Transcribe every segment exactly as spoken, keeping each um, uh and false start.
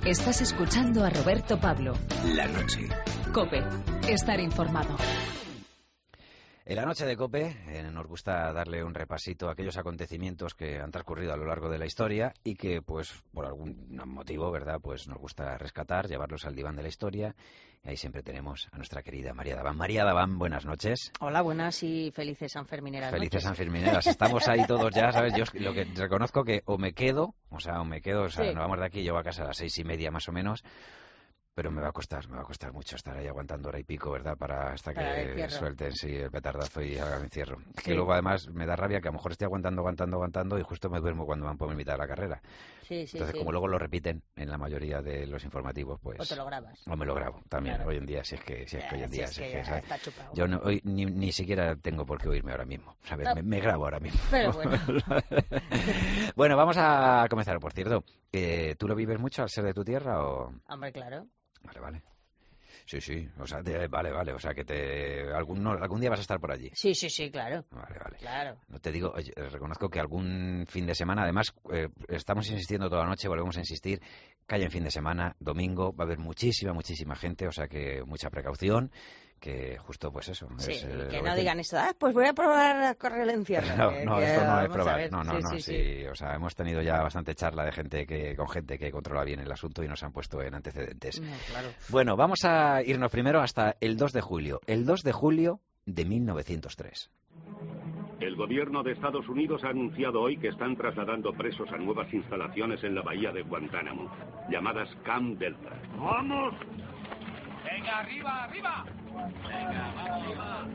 Estás escuchando a Roberto Pablo. La noche. COPE. Estar informado. En la noche de COPE eh, nos gusta darle un repasito a aquellos acontecimientos que han transcurrido a lo largo de la historia y que, pues, por algún motivo, ¿verdad?, pues nos gusta rescatar, llevarlos al diván de la historia. Y ahí siempre tenemos a nuestra querida María Daván. María Daván, buenas noches. Hola, buenas y felices Sanfermineras. Felices Sanfermineras. Estamos ahí todos ya, ¿sabes? Yo lo que reconozco que o me quedo, o sea, o me quedo, o sea, Sí. nos vamos de aquí, llego a casa a las seis y media más o menos. Pero me va a costar, me va a costar mucho estar ahí aguantando hora y pico, ¿verdad? Para hasta Para el que encierro. suelten, sí, el petardazo y haga el encierro. Sí. Que luego además me da rabia que a lo mejor estoy aguantando, aguantando, aguantando y justo me duermo cuando van por mi mitad de la carrera. Sí, sí, Entonces, sí. como luego lo repiten en la mayoría de los informativos, pues... O te lo grabas. O me lo grabo también, Claro. hoy en día, si es que, si es que hoy en Si día... es si que es que, ya ¿sabes? está chupado. Yo no, hoy ni, ni siquiera tengo por qué oírme ahora mismo, ¿sabes? No. Me, me grabo ahora mismo. Pero bueno. Bueno, vamos a comenzar, por cierto. Eh, ¿Tú lo vives mucho al ser de tu tierra o...? Hombre, claro. Vale, vale. Sí, sí, o sea, te- vale, vale, o sea, que te algún, no, algún día vas a estar por allí. Sí, sí, sí, claro. Vale, vale. Claro. No te digo, oye, reconozco que algún fin de semana, además, eh, estamos insistiendo toda la noche, volvemos a insistir, que haya en fin de semana, domingo, va a haber muchísima, muchísima gente, o sea que mucha precaución, que justo pues eso. Sí, es, eh, que lo no que- digan esto, ah, pues voy a probar a correr el encierro. No, Que- no, que esto no es vamos a probar. ver. No, no, Sí, no, sí, sí, sí. o sea, hemos tenido ya bastante charla de gente que con gente que controla bien el asunto y nos han puesto en antecedentes. No, claro. Bueno, vamos a irnos primero hasta el dos de julio. El dos de julio de mil novecientos tres. El gobierno de Estados Unidos ha anunciado hoy que están trasladando presos a nuevas instalaciones en la bahía de Guantánamo, llamadas Camp Delta. ¡Vamos! ¡Venga, arriba, arriba! ¡Venga, arriba,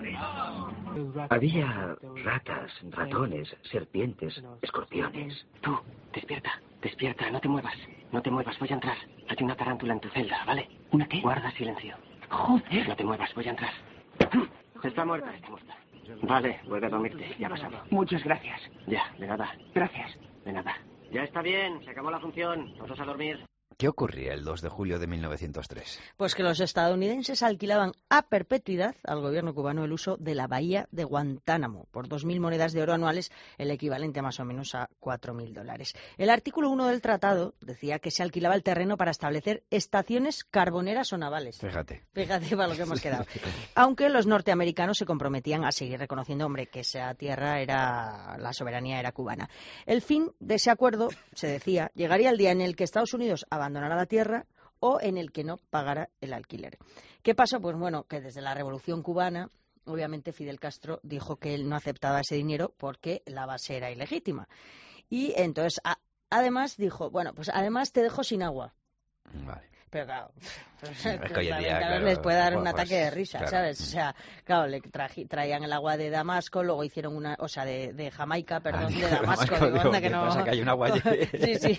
arriba! Había ratas, ratones, serpientes, escorpiones. Tú, despierta, despierta, no te muevas. No te muevas, voy a entrar. Hay una tarántula en tu celda, ¿vale? ¿Una qué? Guarda silencio. Joder. No te muevas, voy a entrar. Está muerta, está muerta. Vale, vuelve a dormirte, ya ha pasado. Muchas gracias. Ya, de nada, Gracias. de nada. Ya está bien, se acabó la función. Todos a dormir. ¿Qué ocurría el dos de julio de mil novecientos tres? Pues que los estadounidenses alquilaban a perpetuidad al gobierno cubano el uso de la bahía de Guantánamo por dos mil monedas de oro anuales, el equivalente más o menos a cuatro mil dólares. El artículo uno del tratado decía que se alquilaba el terreno para establecer estaciones carboneras o navales. Fíjate. Fíjate para lo que hemos quedado. Aunque los norteamericanos se comprometían a seguir reconociendo, hombre, que esa tierra era, la soberanía era cubana. El fin de ese acuerdo, se decía, llegaría el día en el que Estados Unidos abandonara la tierra o en el que no pagara el alquiler. ¿Qué pasó? Pues bueno, que desde la Revolución Cubana, obviamente Fidel Castro dijo que él no aceptaba ese dinero porque la base era ilegítima. Y entonces, a- además dijo, bueno, pues además te dejo sin agua. Vale. Pero claro, Es que hoy en día, claro, claro, les puede dar un pues, ataque de risa, claro. ¿sabes? O sea, claro, le traji- traían el agua de Damasco, luego hicieron una, o sea, de, de Jamaica, perdón, Ah, de Damasco, Damasco, digo, digo, anda que ¿qué no... pasa, que hay un agua allí? Sí, sí,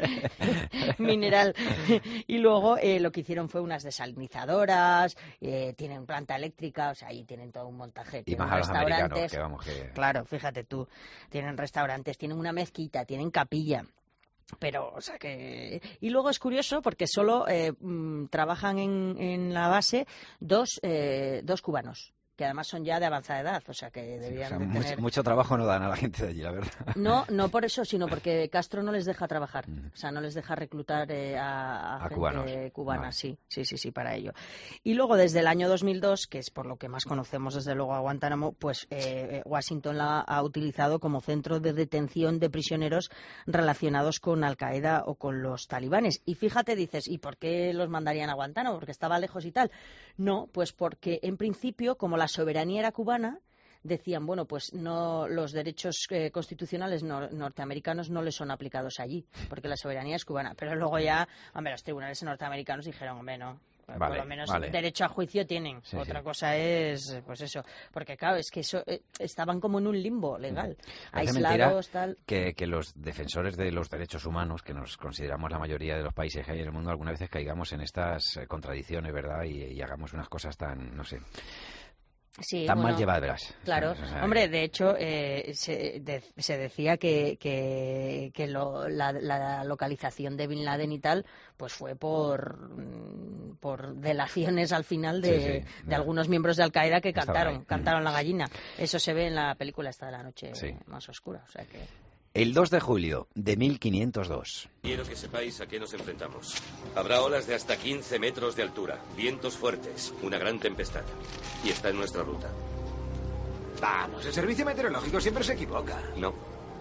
mineral. Y luego eh, lo que hicieron fue unas desalinizadoras, eh, tienen planta eléctrica, o sea, ahí tienen todo un montaje. Y Tienen más a los americanos, restaurantes. que vamos, que... Claro, fíjate tú, tienen restaurantes, tienen una mezquita, tienen capilla. Pero, o sea que... Y luego es curioso porque solo eh, mm, trabajan en, en la base dos, eh, dos cubanos, que además son ya de avanzada edad, o sea que Sí, o deberían sea, de mucho, tener... mucho trabajo no dan a la gente de allí, la verdad. No, no por eso, sino porque Castro no les deja trabajar. Mm. O sea, no les deja reclutar eh, a, a A gente cubanos. cubana, Vale. sí, sí, sí, sí, para ello. Y luego, desde el año dos mil dos, que es por lo que más conocemos desde luego a Guantánamo, pues eh, Washington la ha utilizado como centro de detención de prisioneros relacionados con Al-Qaeda o con los talibanes. Y fíjate, dices, ¿y por qué los mandarían a Guantánamo? ¿Porque estaba lejos y tal? No, pues porque en principio, como la soberanía era cubana, decían, bueno, pues no los derechos eh, constitucionales nor- norteamericanos no les son aplicados allí, porque la soberanía es cubana. Pero luego ya, hombre, los tribunales norteamericanos dijeron, hombre, no. Por Vale, lo menos vale. derecho a juicio tienen. Sí, Otra sí. cosa es, pues eso. Porque claro, es que eso, eh, estaban como en un limbo legal. Parece Aislados, mentira tal. que, que los defensores de los derechos humanos, que nos consideramos la mayoría de los países que hay en el mundo, algunas veces caigamos en estas eh, contradicciones, ¿verdad? Y, y hagamos unas cosas tan, no sé, Sí, tan bueno, mal llevadas. Claro, O sea, hombre, de hecho eh, se, de- se decía que, que, que lo- la, la localización de Bin Laden y tal, pues fue por mm, por delaciones al final de, Sí, sí, de ya. algunos miembros de Al Qaeda que Estaban cantaron, ahí. cantaron la gallina. Eso se ve en la película esta de la noche Sí. más oscura, o sea que. El dos de julio de mil quinientos dos. Quiero que sepáis a qué nos enfrentamos. Habrá olas de hasta quince metros de altura, vientos fuertes, una gran tempestad. Y está en nuestra ruta. Vamos, el servicio meteorológico siempre se equivoca. No.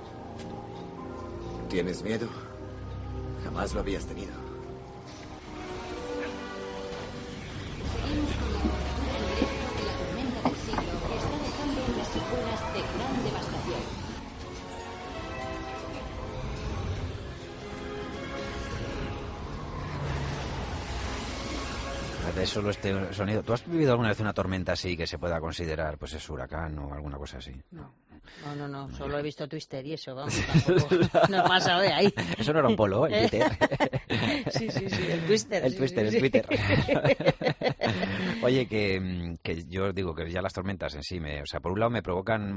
¿Tienes miedo? Jamás lo habías tenido. Seguimos con la cobertura en directo de la tormenta del siglo que está dejando unas secuelas de gran devastación. De solo este sonido. ¿Tú has vivido alguna vez una tormenta así que se pueda considerar, pues es huracán o alguna cosa así? No. No, no, no, solo he visto Twister y eso, vamos, tampoco no pasa de ahí. Eso no era un polo, el Twitter. Sí, sí, sí, el Twister. El sí, Twister, sí, el sí. Twitter. Oye, que, que yo digo que ya las tormentas en sí, me, o sea, por un lado me provocan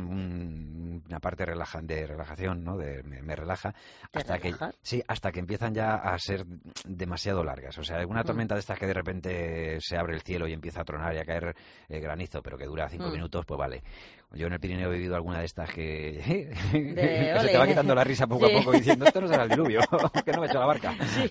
un, una parte relaja, de relajación, ¿no? De, me, me relaja, hasta que, sí, hasta que empiezan ya a ser demasiado largas. O sea, alguna tormenta mm. de estas que de repente se abre el cielo y empieza a tronar y a caer eh, granizo, pero que dura cinco mm. minutos, pues vale. Yo en el Pirineo he vivido alguna de estas que, de, que ole, se te va quitando la risa poco sí. a poco diciendo esto no será el diluvio, que no me he hecho la barca. Sí.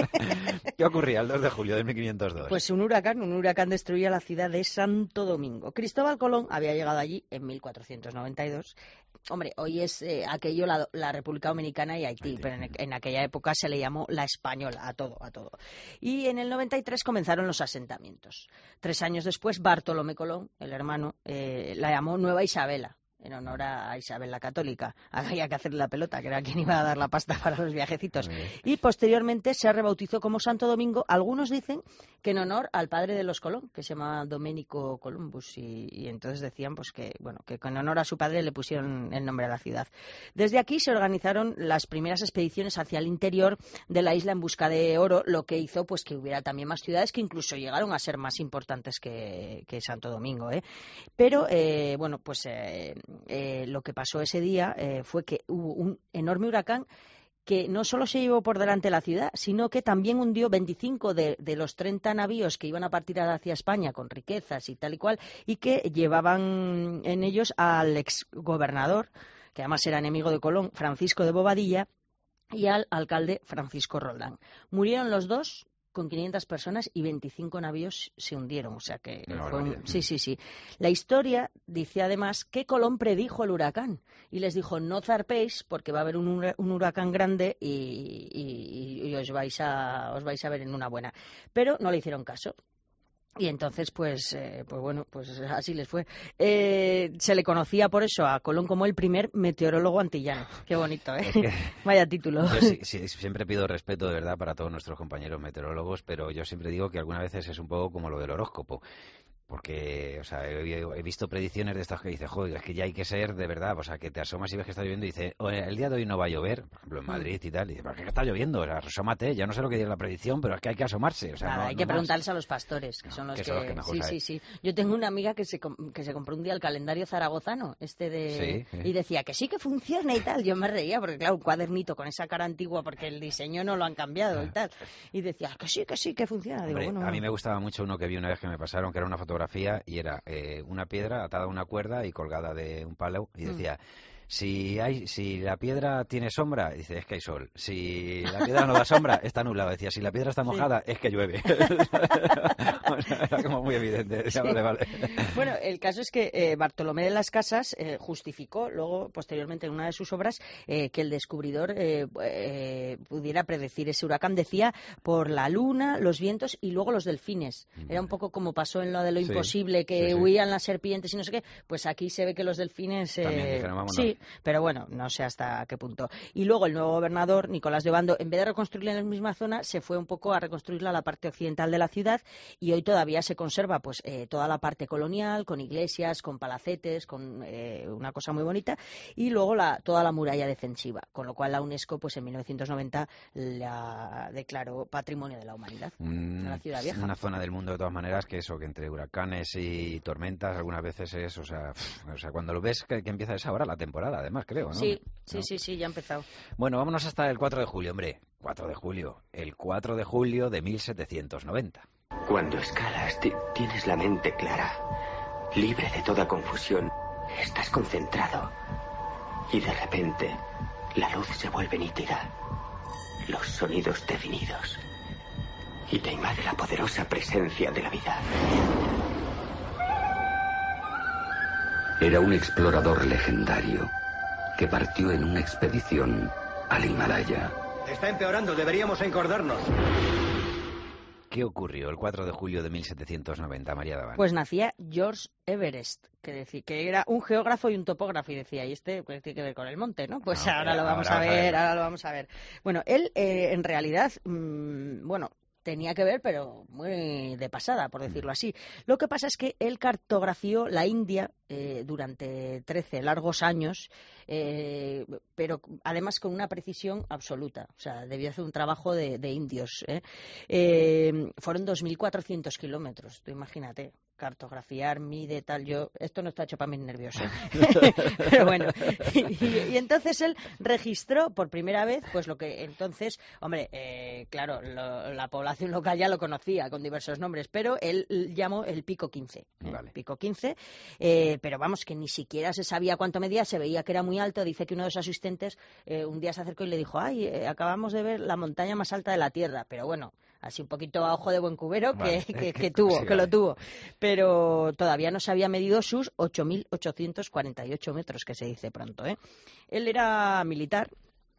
¿Qué ocurría el dos de julio de mil quinientos dos? Pues un huracán, un huracán destruía la ciudad de Santo Domingo. Cristóbal Colón había llegado allí en mil cuatrocientos noventa y dos. Hombre, hoy es eh, aquello la, la República Dominicana y Haití, Haití. pero en, en aquella época se le llamó la Española, a todo, a todo. Y en el noventa y tres comenzaron los asentamientos. Tres años después, Bartolomé Colón, el hermano, eh, la llamó Nueva Isabela, en honor a Isabel la Católica. Había que hacerle la pelota, que era quien iba a dar la pasta para los viajecitos. Y posteriormente se rebautizó como Santo Domingo. Algunos dicen que en honor al padre de los Colón, que se llama Domenico Columbus, y, y entonces decían pues que bueno que en honor a su padre le pusieron el nombre a la ciudad. Desde aquí se organizaron las primeras expediciones hacia el interior de la isla en busca de oro, lo que hizo pues que hubiera también más ciudades que incluso llegaron a ser más importantes que, que Santo Domingo, ¿eh? Pero eh, bueno pues eh, Eh, lo que pasó ese día eh, fue que hubo un enorme huracán que no solo se llevó por delante la ciudad, sino que también hundió veinticinco de, de los treinta navíos que iban a partir hacia España con riquezas y tal y cual, y que llevaban en ellos al exgobernador, que además era enemigo de Colón, Francisco de Bobadilla, y al alcalde Francisco Roldán. Murieron los dos con quinientas personas y veinticinco navíos se hundieron, o sea que no, fue un... no, no. sí, sí, sí. La historia dice además que Colón predijo el huracán y les dijo no zarpéis porque va a haber un, un huracán grande y, y, y os vais a os vais a ver en una buena, pero no le hicieron caso. Y entonces, pues, eh, pues bueno, pues así les fue. Eh, se le conocía por eso a Colón como el primer meteorólogo antillano. Qué bonito, ¿eh? Es que vaya título. Yo sí, sí, siempre pido respeto, de verdad, para todos nuestros compañeros meteorólogos, pero yo siempre digo que algunas veces es un poco como lo del horóscopo. Porque, o sea, he, he visto predicciones de estas que dices, joder, es que ya hay que ser de verdad, o sea, que te asomas y ves que está lloviendo y dices, oye, el día de hoy no va a llover, por ejemplo, en Madrid y tal, y dices, ¿por qué está lloviendo? O sea, asómate, ya no sé lo que dice la predicción, pero es que hay que asomarse. O sea, Nada, no, hay no que más. preguntarles a los pastores, que no, son los que, que... son los que mejor sí, saben. sí, sí. Yo tengo una amiga que se, que se compró un día el calendario zaragozano, este de... Sí, sí. Y decía que sí que funciona y tal. Yo me reía, porque claro, un cuadernito con esa cara antigua, porque el diseño no lo han cambiado y tal. Y decía que sí, que sí, que funciona. Digo, Hombre, bueno, a mí me gustaba mucho uno que vi una vez que me pasaron, que era una fotografía y era eh, una piedra atada a una cuerda y colgada de un palo y decía, si hay si la piedra tiene sombra, dice, es que hay sol. Si la piedra no da sombra, está nublada. Decía, si la piedra está mojada, sí, es que llueve. O sea, era como muy evidente. Decía, sí. Vale, vale. Bueno, el caso es que eh, Bartolomé de las Casas eh, justificó luego, posteriormente, en una de sus obras, eh, que el descubridor eh, eh, pudiera predecir ese huracán. Decía, por la luna, los vientos y luego los delfines. Vale. Era un poco como pasó en lo de lo sí, imposible, que sí, sí. huían las serpientes y no sé qué. Pues aquí se ve que los delfines... Eh, También dijeron, vámonos. Sí, pero bueno, no sé hasta qué punto. Y luego el nuevo gobernador, Nicolás de Obando, en vez de reconstruirla en la misma zona, se fue un poco a reconstruirla a la parte occidental de la ciudad y hoy todavía se conserva pues eh, toda la parte colonial, con iglesias, con palacetes, con eh, una cosa muy bonita, y luego la, toda la muralla defensiva, con lo cual la UNESCO pues en mil novecientos noventa la declaró Patrimonio de la Humanidad, mm, de la ciudad vieja. Una zona del mundo de todas maneras que eso, que entre huracanes y tormentas algunas veces es, o sea, pff, o sea cuando lo ves que, que empieza esa hora la temporada, además creo, ¿no? Sí, sí, ¿no? sí, sí, ya ha empezado. Bueno, vámonos hasta el cuatro de julio, hombre. cuatro de julio. El cuatro de julio de mil setecientos noventa. Cuando escalas, tienes la mente clara, libre de toda confusión. Estás concentrado. Y de repente, La luz se vuelve nítida, los sonidos definidos, y te invade la poderosa presencia de la vida. Era un explorador legendario que partió en una expedición al Himalaya. Está empeorando, deberíamos encordarnos. ¿Qué ocurrió el cuatro de julio de mil setecientos noventa, María Davant? Pues nacía George Everest, que decía que era un geógrafo y un topógrafo, y decía, y este pues, tiene que ver con el monte, ¿no? Pues Ah, ahora lo vamos ahora a vamos a ver, ver. ahora lo vamos a ver. Bueno, él eh, en realidad, mmm, bueno, tenía que ver, pero muy de pasada, por decirlo así. Lo que pasa es que él cartografió la India eh, durante trece largos años, eh, pero además con una precisión absoluta. O sea, debió hacer un trabajo de, de indios. ¿eh? Eh, fueron dos mil cuatrocientos kilómetros, tú imagínate. Cartografiar, mide, tal, yo... Esto no está hecho para mis nervios, ¿eh? Pero bueno, y, y entonces él registró por primera vez, pues lo que entonces, hombre, eh, claro, lo, la población local ya lo conocía con diversos nombres, pero él llamó el Pico quince. ¿eh? Vale. Pico quince, eh, pero vamos, que ni siquiera se sabía cuánto medía, se veía que era muy alto. Dice que uno de sus asistentes eh, un día se acercó y le dijo, ay, eh, acabamos de ver la montaña más alta de la Tierra, pero bueno... Así un poquito a ojo de buen cubero que, Vale. que, que tuvo, Sí, que lo vale. tuvo. Pero todavía no se había medido sus ocho mil ochocientos cuarenta y ocho metros, que se dice pronto, ¿eh? Él era militar.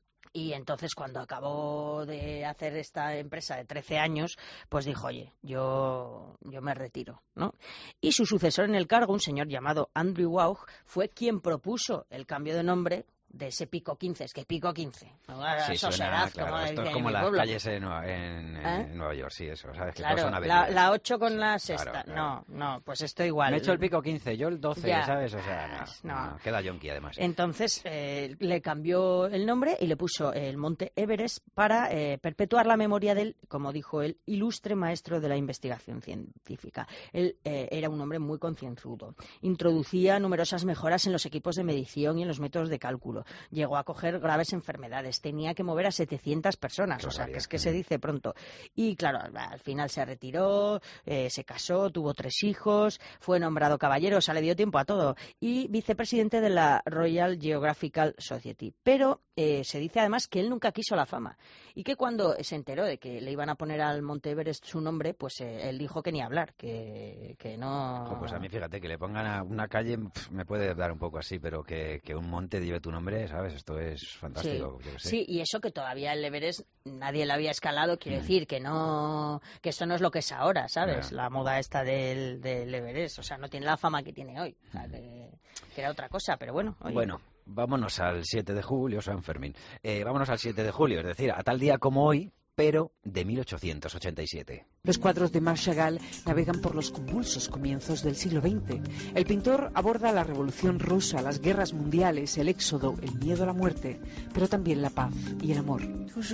Y entonces cuando acabó de hacer esta empresa de trece años, pues dijo, oye, yo, yo me retiro, ¿no? Y su sucesor en el cargo, un señor llamado Andrew Waugh, fue quien propuso el cambio de nombre de ese Pico quince, es que Pico quince. Sí, Eso suena, será, claro, como esto es en como mi las pueblo. calles en, Nueva- en- ¿Eh? en Nueva York, sí, eso, ¿sabes? Que Claro, todos son la, avenidas. la ocho con la Claro, sexta. claro. No, no, pues esto igual. Me he hecho el Pico quince, yo el doce, Ya. ¿sabes? O sea, no, No. no, queda yonki además. Entonces eh, le cambió el nombre y le puso el Monte Everest para eh, perpetuar la memoria del, como dijo él, ilustre maestro de la investigación científica. Él eh, era un hombre muy concienzudo. Introducía numerosas mejoras en los equipos de medición y en los métodos de cálculo. Llegó a coger graves enfermedades. Tenía que mover a setecientas personas, o sea, que es que se dice pronto. Y claro, al, al final se retiró, eh, se casó, tuvo tres hijos, fue nombrado caballero, o sea, le dio tiempo a todo. Y vicepresidente de la Royal Geographical Society. Pero eh, se dice además que él nunca quiso la fama y que cuando se enteró de que le iban a poner al Monte Everest su nombre, pues eh, él dijo que ni hablar, que, que no... Ojo, pues a mí, fíjate, que le pongan a una calle, pf, me puede dar un poco así, pero que, que un monte lleve tu nombre, ¿sabes? Esto es fantástico. Sí, yo qué sé. sí, y eso que todavía el Everest nadie lo había escalado, quiero Mm. decir que no, que esto no es lo que es ahora, ¿sabes? Ya. La moda esta del, del Everest, o sea, no tiene la fama que tiene hoy, o sea, que, que era otra cosa, pero bueno. Oye. Bueno, vámonos al siete de julio, San Fermín. Eh, vámonos al siete de julio, es decir, a tal día como hoy, pero de mil ochocientos ochenta y siete. Los cuadros de Marc Chagall navegan por los convulsos comienzos del siglo veinte. El pintor aborda la revolución rusa, las guerras mundiales, el éxodo, el miedo a la muerte, pero también la paz y el amor.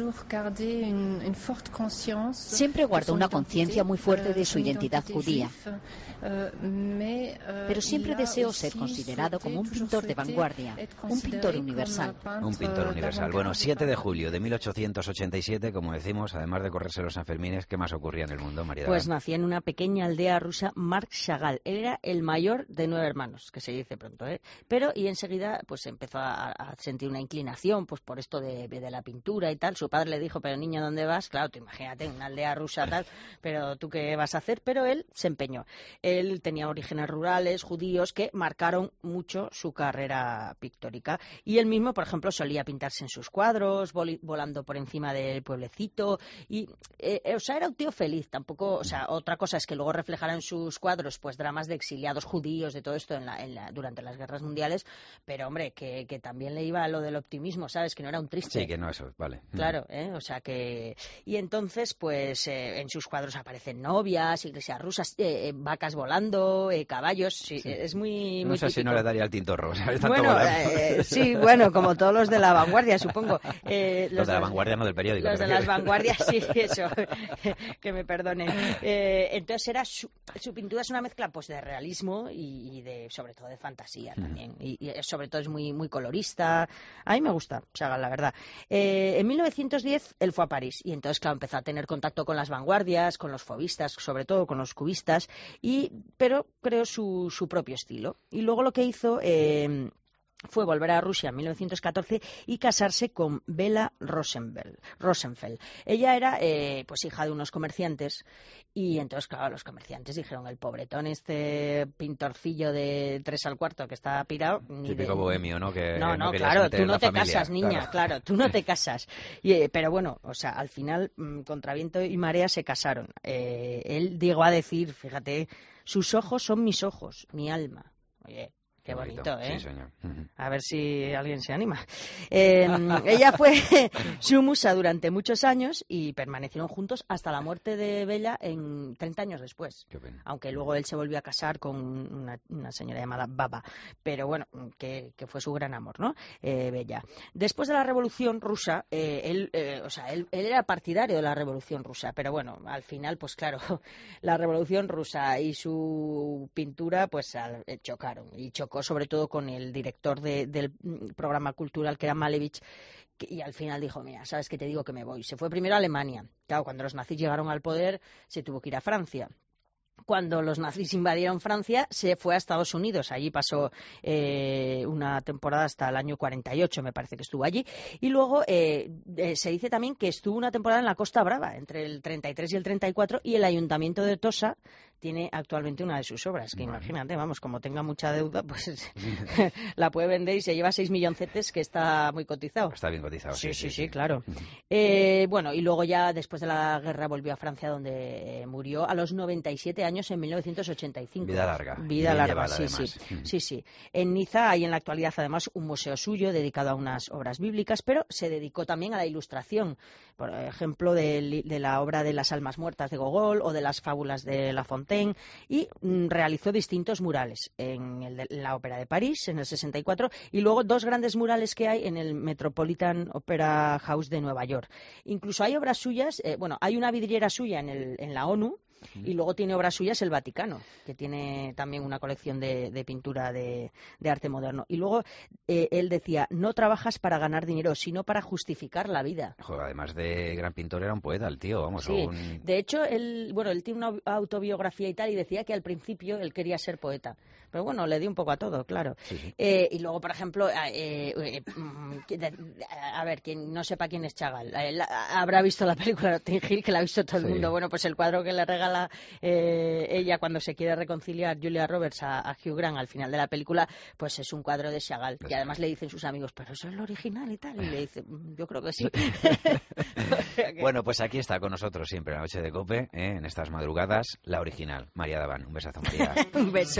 Siempre guardó una conciencia muy fuerte de su identidad judía, pero siempre deseó ser considerado como un pintor de vanguardia, un pintor universal. Un pintor universal. Bueno, siete de julio de mil ochocientos ochenta y siete, como decimos, además de correrse los Sanfermines, ¿qué más ocurría en el mundo, María Pues Davant? nacía en una pequeña aldea rusa Marc Chagall. Él era el mayor de nueve hermanos, que se dice pronto, ¿eh? Pero, y enseguida, pues empezó a, a sentir una inclinación, pues por esto de, de la pintura y tal. Su padre le dijo, pero niño, ¿dónde vas? Claro, tú imagínate, una aldea rusa tal, pero ¿tú qué vas a hacer? Pero él se empeñó. Él tenía orígenes rurales, judíos, que marcaron mucho su carrera pictórica. Y él mismo, por ejemplo, solía pintarse en sus cuadros, voli- volando por encima del pueblecito. Y, eh, o sea, era un tío feliz. Tampoco, o sea, otra cosa es que luego reflejara en sus cuadros, pues, dramas de exiliados judíos, de todo esto en la, en la, durante las guerras mundiales. Pero, hombre, que, que también le iba a lo del optimismo, ¿sabes? Que no era un triste. Sí, que no, eso, vale. Claro, ¿eh? O sea que... Y entonces, pues, eh, en sus cuadros aparecen novias, iglesias rusas, eh, eh, vacas volando, eh, caballos, sí, Sí. es muy, No muy sé si típico. no le daría el tintorro, ¿sabes? Tanto Bueno, volar. eh, sí, bueno, como todos los de la vanguardia, supongo. Eh, Los de la vanguardia, no del periódico. Los te de las refieres. vanguardias, sí, eso, que me perdonen. Eh, entonces era su, su pintura es una mezcla, pues, de realismo y, y de, sobre todo, de fantasía también. Y, y sobre todo es muy, muy colorista. A mí me gusta Chagall, la verdad. Eh, en mil novecientos diez él fue a París y entonces, claro, empezó a tener contacto con las vanguardias, con los fauvistas, sobre todo con los cubistas, y, pero creó su, su propio estilo. Y luego lo que hizo... Eh, fue volver a Rusia en mil novecientos catorce y casarse con Bela Rosenfeld. Rosenfeld. Ella era eh, pues hija de unos comerciantes y entonces, claro, los comerciantes dijeron, el pobretón, este pintorcillo de tres al cuarto que está pirado... Ni Típico de... bohemio, ¿no? Que no, no, no claro, tú no te familia, casas, niña, claro, claro tú no te casas. Y, eh, pero bueno, o sea, al final, mmm, contra viento y marea se casaron. Eh, él llegó a decir, fíjate, sus ojos son mis ojos, mi alma. Oye... Qué bonito, bonito, ¿eh? Sí, señor. Uh-huh. A ver si alguien se anima. Eh, ella fue su musa durante muchos años y permanecieron juntos hasta la muerte de Bella en treinta años después. Qué pena. Aunque luego él se volvió a casar con una, una señora llamada Baba. Pero bueno, que, que fue su gran amor, ¿no? Eh, Bella. Después de la Revolución Rusa, eh, él, eh, o sea, él, él era partidario de la Revolución Rusa. Pero bueno, al final, pues claro, la Revolución Rusa y su pintura, pues chocaron. Y chocó sobre todo con el director de, del programa cultural, que era Malevich, que, y al final dijo, mira, ¿sabes qué te digo? Que me voy. Se fue primero a Alemania. Claro, cuando los nazis llegaron al poder, se tuvo que ir a Francia. Cuando los nazis invadieron Francia, se fue a Estados Unidos. Allí pasó eh, una temporada hasta el año cuarenta y ocho, me parece que estuvo allí. Y luego eh, eh, se dice también que estuvo una temporada en la Costa Brava, entre el treinta y tres y el treinta y cuatro, y el Ayuntamiento de Tosa tiene actualmente una de sus obras, que bueno, imagínate, vamos, como tenga mucha deuda, pues la puede vender y se lleva seis milloncetes, que está muy cotizado. Está bien cotizado, sí, sí, sí, sí, sí, sí. claro. eh, bueno, y luego ya después de la guerra volvió a Francia, donde eh, murió a los noventa y siete años en mil novecientos ochenta y cinco. Vida larga. Vida larga, llevada, sí, además. sí, sí, sí. En Niza hay en la actualidad además un museo suyo dedicado a unas obras bíblicas, pero se dedicó también a la ilustración, por ejemplo, de, de la obra de las almas muertas de Gogol o de las fábulas de La Fontaine, y mm, realizó distintos murales en, el de, en la Ópera de París en el sesenta y cuatro y luego dos grandes murales que hay en el Metropolitan Opera House de Nueva York. Incluso hay obras suyas, eh, bueno, hay una vidriera suya en, el, en la ONU. Y luego tiene obras suyas el Vaticano, que tiene también una colección de, de pintura de, de arte moderno. Y luego eh, él decía, no trabajas para ganar dinero, sino para justificar la vida. Joder, además de gran pintor, era un poeta el tío, vamos. Sí, un... de hecho, él, bueno, él tiene una autobiografía y tal, y decía que al principio él quería ser poeta. Pero bueno, le dio un poco a todo, claro. Sí, sí. Eh, y luego, por ejemplo, eh, eh, a ver, quien no sepa quién es Chagall, eh, habrá visto la película de Notting Hill, que la ha visto todo el Sí. mundo. Bueno, pues el cuadro que le regala eh, ella cuando se quiere reconciliar Julia Roberts a, a Hugh Grant al final de la película, pues es un cuadro de Chagall. Pues y además le dicen sus amigos, pero eso es lo original y tal. Y le dice, yo creo que sí. Bueno, pues aquí está con nosotros siempre en la noche de COPE, ¿eh? En estas madrugadas, la original, María Daván. Un besazo, María. Un beso.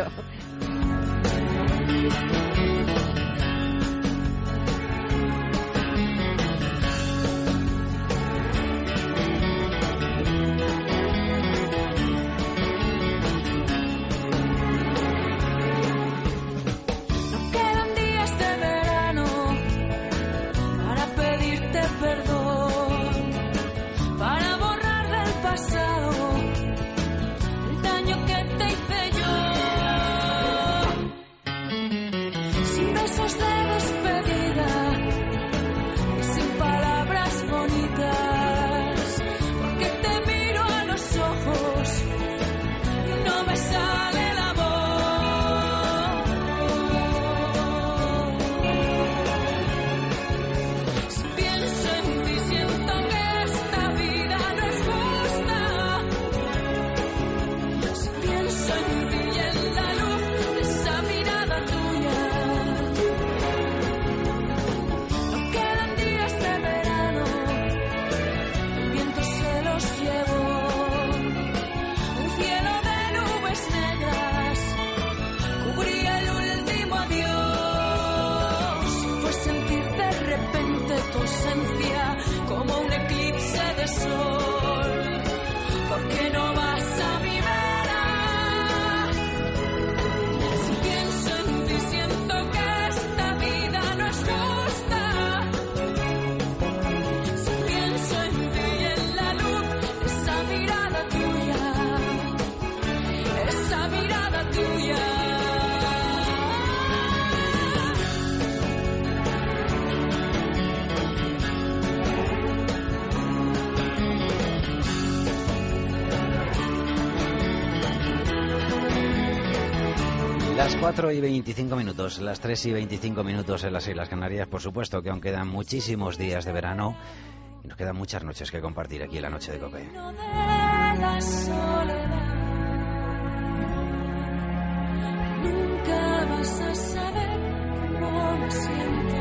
Quedan días de verano para pedirte perdón, para borrar del pasado el daño que te hice yo. Sin besos de Las cuatro y veinticinco minutos, las tres y veinticinco minutos en las Islas Canarias. Por supuesto que aún quedan muchísimos días de verano y nos quedan muchas noches que compartir aquí en la noche de COPE. De la soledad. Nunca vas a saber cómo me siento.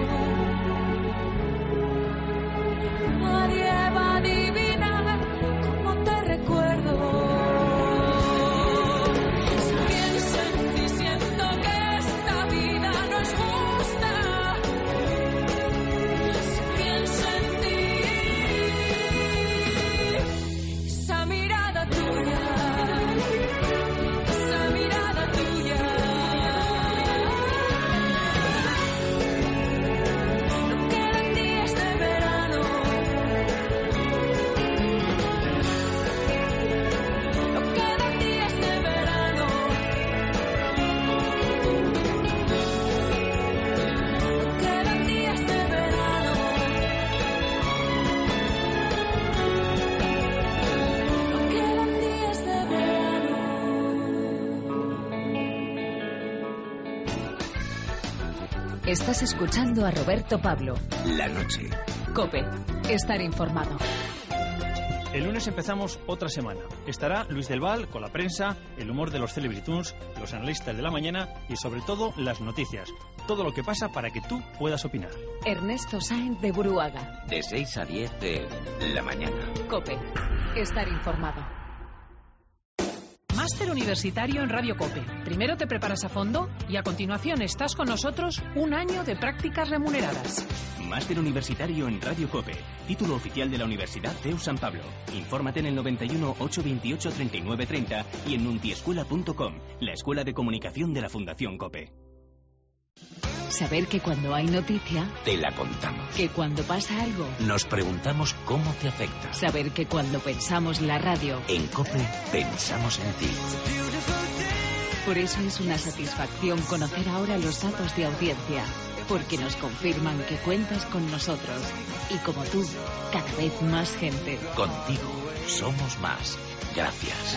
Nadie va a adivinar cómo te recuerdo. Si pienso en ti, siento que esta vida no es justa. Si pienso en ti, esa mirada tuya, esa mirada tuya. No quedan días de verano. No quedan días de verano. No quedan días de verano. No quedan días de verano. Estás escuchando a Roberto Pablo. La noche. COPE. Estar informado. El lunes empezamos otra semana. Estará Luis del Val con la prensa, el humor de los Celebritunes, los analistas de la mañana y sobre todo las noticias. Todo lo que pasa para que tú puedas opinar. Ernesto Sáenz de Buruaga. De seis a diez de la mañana. COPE. Estar informado. Máster universitario en Radio COPE. Primero te preparas a fondo y a continuación estás con nosotros un año de prácticas remuneradas. Máster universitario en Radio COPE. Título oficial de la Universidad C E U San Pablo. Infórmate en el noventa y uno, ochocientos veintiocho, treinta y nueve treinta y en nuntiescuela punto com, la escuela de comunicación de la Fundación COPE. Saber que cuando hay noticia, Te la contamos. que cuando pasa algo, Nos preguntamos cómo te afecta. saber que cuando pensamos la radio, En COPE pensamos en ti. por eso es una satisfacción conocer ahora los datos de audiencia, porque nos confirman que cuentas con nosotros y como tú, cada vez más gente. Contigo somos más. Gracias.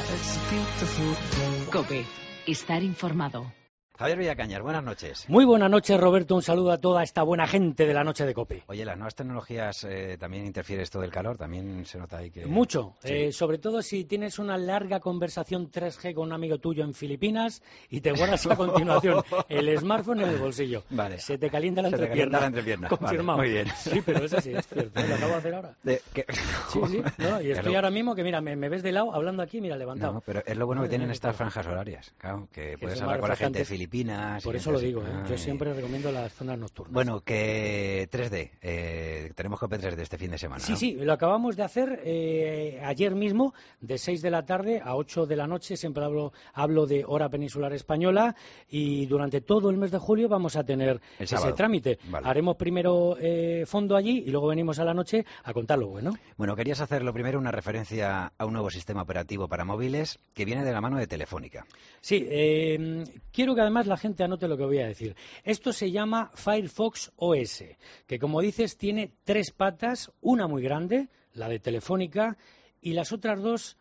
COPE. Estar informado. Javier Villacañas, buenas noches. Muy buenas noches, Roberto. Un saludo a toda esta buena gente de la noche de COPE. Oye, las nuevas tecnologías eh, también interfiere esto del calor, también se nota ahí que... Mucho, Sí. eh, sobre todo si tienes una larga conversación tres G con un amigo tuyo en Filipinas y te guardas a continuación el smartphone en el bolsillo. Vale. Se te calienta la Se te entrepierna. calienta la entrepierna. Confirmado. Vale, muy bien. Sí, pero es así, es cierto. Lo acabo de hacer ahora. De- que- Sí, sí. No, y Que estoy lo- ahora mismo que, mira, me, me ves de lado hablando aquí, mira, levantado. No, pero es lo bueno que Ay, tienen ay, estas ay. franjas horarias, claro, que puedes son hablar más con la gente de refrescantes. Filipinas. Por y eso lo gente digo, así. ¿eh? Ay. Yo siempre recomiendo las zonas nocturnas. Bueno, que tres D, eh, tenemos COPE tres D este fin de semana, Sí, ¿no? sí, lo acabamos de hacer eh, ayer mismo, de seis de la tarde a ocho de la noche. Siempre hablo, hablo de hora peninsular española y durante todo el mes de julio vamos a tener El ese sábado. trámite. Vale. Haremos primero eh, fondo allí y luego venimos a la noche a contar lo bueno. Bueno, querías hacer lo primero una referencia a un nuevo sistema operativo para móviles que viene de la mano de Telefónica. Sí, eh, quiero que además la gente anote lo que voy a decir. Esto se llama Firefox O S, que como dices tiene tres patas, una muy grande, la de Telefónica, y las otras dos,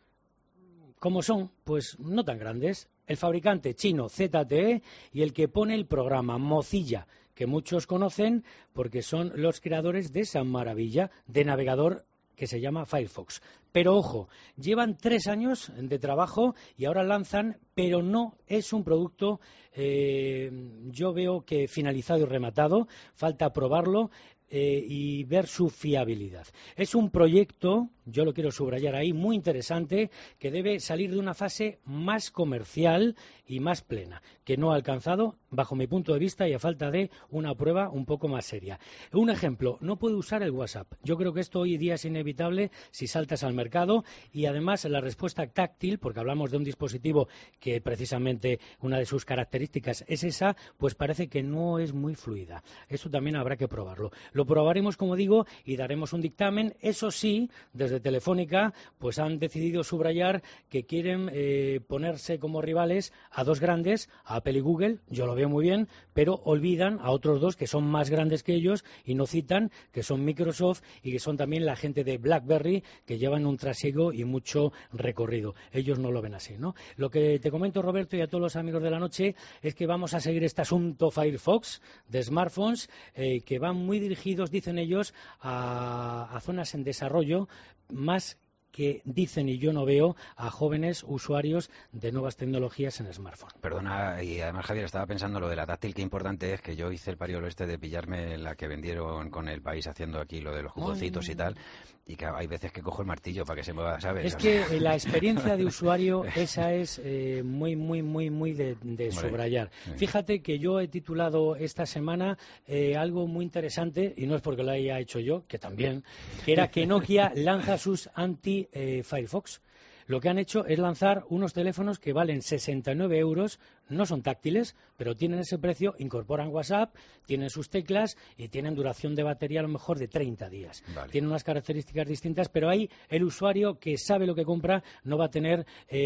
¿cómo son? Pues no tan grandes. El fabricante chino Z T E y el que pone el programa Mozilla, que muchos conocen porque son los creadores de esa maravilla de navegador que se llama Firefox. Pero ojo, llevan tres años de trabajo y ahora lanzan, pero no es un producto, eh, yo veo que finalizado y rematado, falta probarlo eh, y ver su fiabilidad. Es un proyecto, yo lo quiero subrayar ahí, muy interesante, que debe salir de una fase más comercial y más plena, que no ha alcanzado, bajo mi punto de vista, y a falta de una prueba un poco más seria. Un ejemplo, no puede usar el WhatsApp. Yo creo que esto hoy día es inevitable si saltas al mercado y además la respuesta táctil, porque hablamos de un dispositivo que precisamente una de sus características es esa, pues parece que no es muy fluida. Eso también habrá que probarlo. Lo probaremos, como digo, y daremos un dictamen. Eso sí, desde Telefónica pues han decidido subrayar que quieren eh, ponerse como rivales a dos grandes, a Apple y Google. Yo lo veo muy bien, pero olvidan a otros dos que son más grandes que ellos y no citan, que son Microsoft y que son también la gente de BlackBerry, que llevan un trasiego y mucho recorrido. Ellos no lo ven así, ¿no? Lo que te comento, Roberto, y a todos los amigos de la noche, es que vamos a seguir este asunto Firefox de smartphones, eh, que van muy dirigidos, dicen ellos, a, a zonas en desarrollo, más que dicen, y yo no veo, a jóvenes usuarios de nuevas tecnologías en smartphone. Perdona, y además, Javier, estaba pensando lo de la táctil, qué importante es, que yo hice el pariolo este de pillarme la que vendieron con El País haciendo aquí lo de los jugoncitos y tal, y que hay veces que cojo el martillo para que se mueva, ¿sabes? Es que la experiencia de usuario, esa es eh, muy, muy, muy, muy de, de subrayar. Fíjate que yo he titulado esta semana eh, algo muy interesante, y no es porque lo haya hecho yo, que también, que era que Nokia lanza sus anti Eh, Firefox. Lo que han hecho es lanzar unos teléfonos que valen sesenta y nueve euros, no son táctiles, pero tienen ese precio, incorporan WhatsApp, tienen sus teclas y tienen duración de batería a lo mejor de treinta días. Vale. Tienen unas características distintas, pero ahí el usuario que sabe lo que compra no va a tener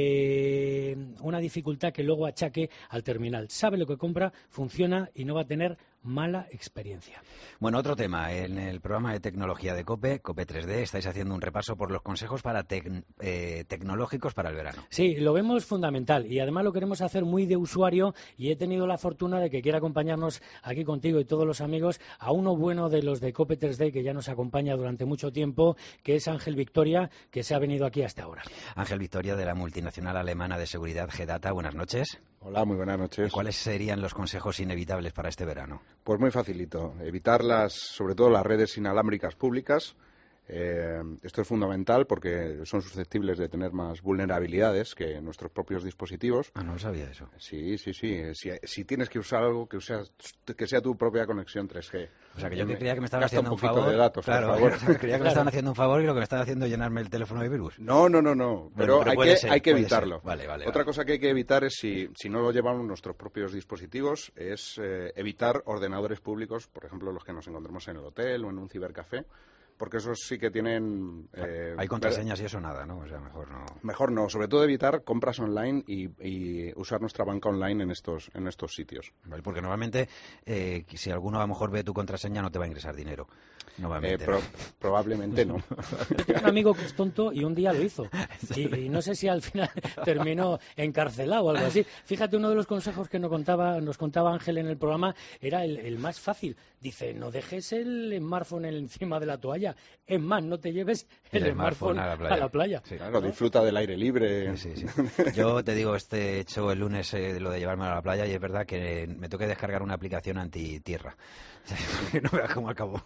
eh, una dificultad que luego achaque al terminal. Sabe lo que compra, funciona y no va a tener mala experiencia. Bueno, otro tema. En el programa de tecnología de COPE, COPE tres D, estáis haciendo un repaso por los consejos para tec- eh, tecnológicos para el verano. Sí, lo vemos fundamental y además lo queremos hacer muy de usuario, y he tenido la fortuna de que quiera acompañarnos aquí contigo y todos los amigos a uno bueno de los de COPE tres D que ya nos acompaña durante mucho tiempo, que es Ángel Victoria, que se ha venido aquí hasta ahora. Ángel Victoria, de la multinacional alemana de seguridad G-Data. Buenas noches. Hola, muy buenas noches. ¿Cuáles serían los consejos inevitables para este verano? Pues muy facilito. Evitar las, sobre todo las redes inalámbricas públicas. Eh, esto es fundamental porque son susceptibles de tener más vulnerabilidades que nuestros propios dispositivos. Ah, no lo sabía eso. Sí, sí, sí. Si, si tienes que usar algo, que, uses, que sea tu propia conexión tres G. O sea, que yo me creía que me estaban Gasta haciendo un un poquito favor. de datos, claro, por favor. o sea, creía que me estaban haciendo un favor y lo que me estaban haciendo es llenarme el teléfono de virus. No, no, no, no. Pero, Bueno, pero hay, puede que, ser, hay que puede evitarlo. ser. Vale, vale, Otra vale. cosa que hay que evitar es, si, si no lo llevamos nuestros propios dispositivos, es eh, evitar ordenadores públicos, por ejemplo, los que nos encontremos en el hotel o en un cibercafé, porque esos sí que tienen... Eh, Hay contraseñas y eso nada, ¿no? O sea, mejor no. Mejor no, sobre todo evitar compras online y, y usar nuestra banca online en estos en estos sitios. Vale, porque normalmente, eh, si alguno a lo mejor ve tu contraseña, no te va a ingresar dinero. Normalmente. Eh, pro, probablemente no. Yo tengo un amigo que es tonto y un día lo hizo. Y, y no sé si al final terminó encarcelado o algo así. Fíjate, uno de los consejos que nos contaba, nos contaba Ángel en el programa era el, el más fácil. Dice, no dejes el smartphone encima de la toalla. Es más, no te lleves el, el smartphone, smartphone a la playa. A la playa. Sí, claro, ¿no? Disfruta del aire libre. Sí, sí, sí. Yo te digo, este he hecho el lunes eh, lo de llevarme a la playa y es verdad que me tengo que descargar una aplicación anti-tierra. No veas cómo acabó.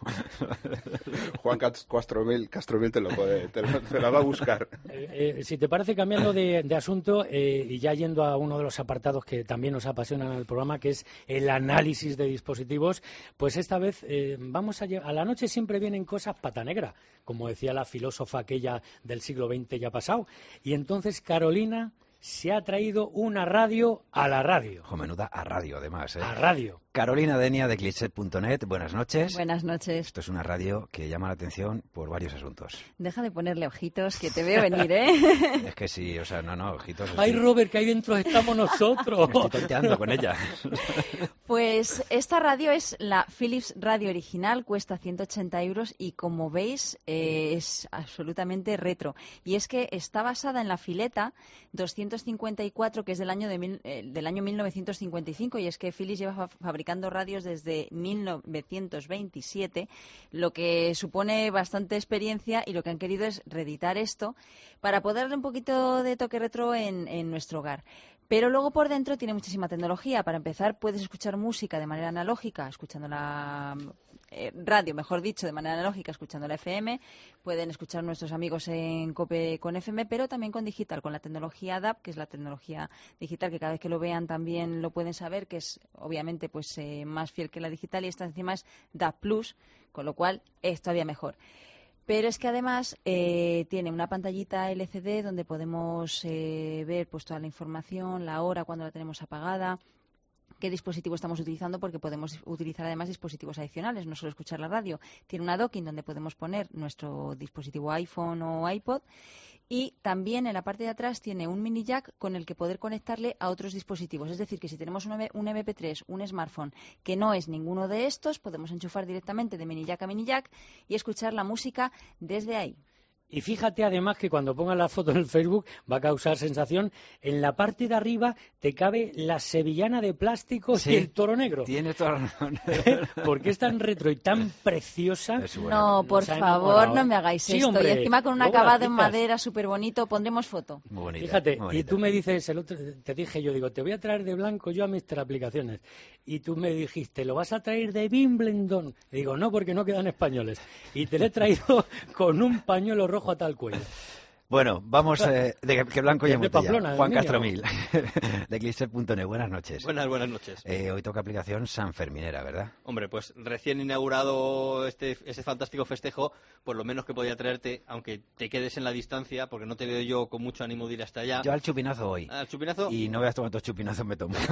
Juan Castromil, Castromil te lo puede, te, te la va a buscar. Eh, eh, si te parece, cambiando de, de asunto eh, y ya yendo a uno de los apartados que también nos apasionan en el programa, que es el análisis de dispositivos, pues esta vez eh, vamos a a la noche siempre vienen cosas pata negra, como decía la filósofa aquella del siglo veinte ya pasado. Y entonces Carolina se ha traído una radio a la radio. Ojo, menuda a radio, además, ¿eh? A radio. Carolina Denia, de Clitset punto net, buenas noches. Buenas noches. Esto es una radio que llama la atención por varios asuntos. Deja de ponerle ojitos, que te veo venir, ¿eh? Es que sí, o sea, no, no, ojitos. Ay, sí. Robert, que ahí dentro estamos nosotros. Me estoy tonteando con ella. Pues esta radio es la Philips Radio original, cuesta ciento ochenta euros y, como veis, eh, es absolutamente retro. Y es que está basada en la Fileta doscientos cincuenta y cuatro, que es del año, de mil, eh, del año mil novecientos cincuenta y cinco, y es que Philips lleva fa fabricando radios desde mil novecientos veintisiete, lo que supone bastante experiencia, y lo que han querido es reeditar esto para poder darle un poquito de toque retro en, en nuestro hogar. Pero luego por dentro tiene muchísima tecnología. Para empezar, puedes escuchar música de manera analógica, escuchando la eh, radio, mejor dicho, de manera analógica, escuchando la F M. Pueden escuchar nuestros amigos en COPE con F M, pero también con digital, con la tecnología D A B, que es la tecnología digital, que cada vez que lo vean también lo pueden saber, que es obviamente pues eh, más fiel que la digital, y esta encima es D A B plus, con lo cual es todavía mejor. Pero es que además eh, tiene una pantallita L C D donde podemos eh, ver pues toda la información, la hora, cuando la tenemos apagada. qué dispositivo estamos utilizando, porque podemos utilizar además dispositivos adicionales, no solo escuchar la radio. Tiene una docking donde podemos poner nuestro dispositivo iPhone o iPod, y también en la parte de atrás tiene un mini jack con el que poder conectarle a otros dispositivos. Es decir, que si tenemos un eme pe tres, un smartphone que no es ninguno de estos, podemos enchufar directamente de mini jack a mini jack y escuchar la música desde ahí. Y fíjate además que cuando pongas la foto en el Facebook va a causar sensación. En la parte de arriba te cabe la sevillana de plástico sí, y el toro negro. Tiene toda la razón. Porque es tan retro y tan preciosa. No, por favor, no me hagáis sí, esto. Hombre, y encima con un acabado en madera súper bonito, pondremos foto. Muy bonita, Fíjate, muy bonita. Y tú me dices, el otro, te dije yo, digo, te voy a traer de blanco yo a Mister Aplicaciones. Y tú me dijiste, ¿lo vas a traer de Wimbledon? Y digo, no, porque no quedan españoles. Y te lo he traído con un pañuelo rojo a tal cuello. Bueno, vamos, eh, de que blanco ya de Pamplona, Juan de Castro Mil, de Eclipse punto net. Buenas noches. Buenas, buenas noches. Eh, hoy toca aplicación sanferminera, ¿verdad? Hombre, pues recién inaugurado este ese fantástico festejo, por lo menos que podía traerte, aunque te quedes en la distancia, porque no te veo yo con mucho ánimo de ir hasta allá. Yo al chupinazo hoy. ¿Al chupinazo? Y no veas cuántos chupinazos me tomo.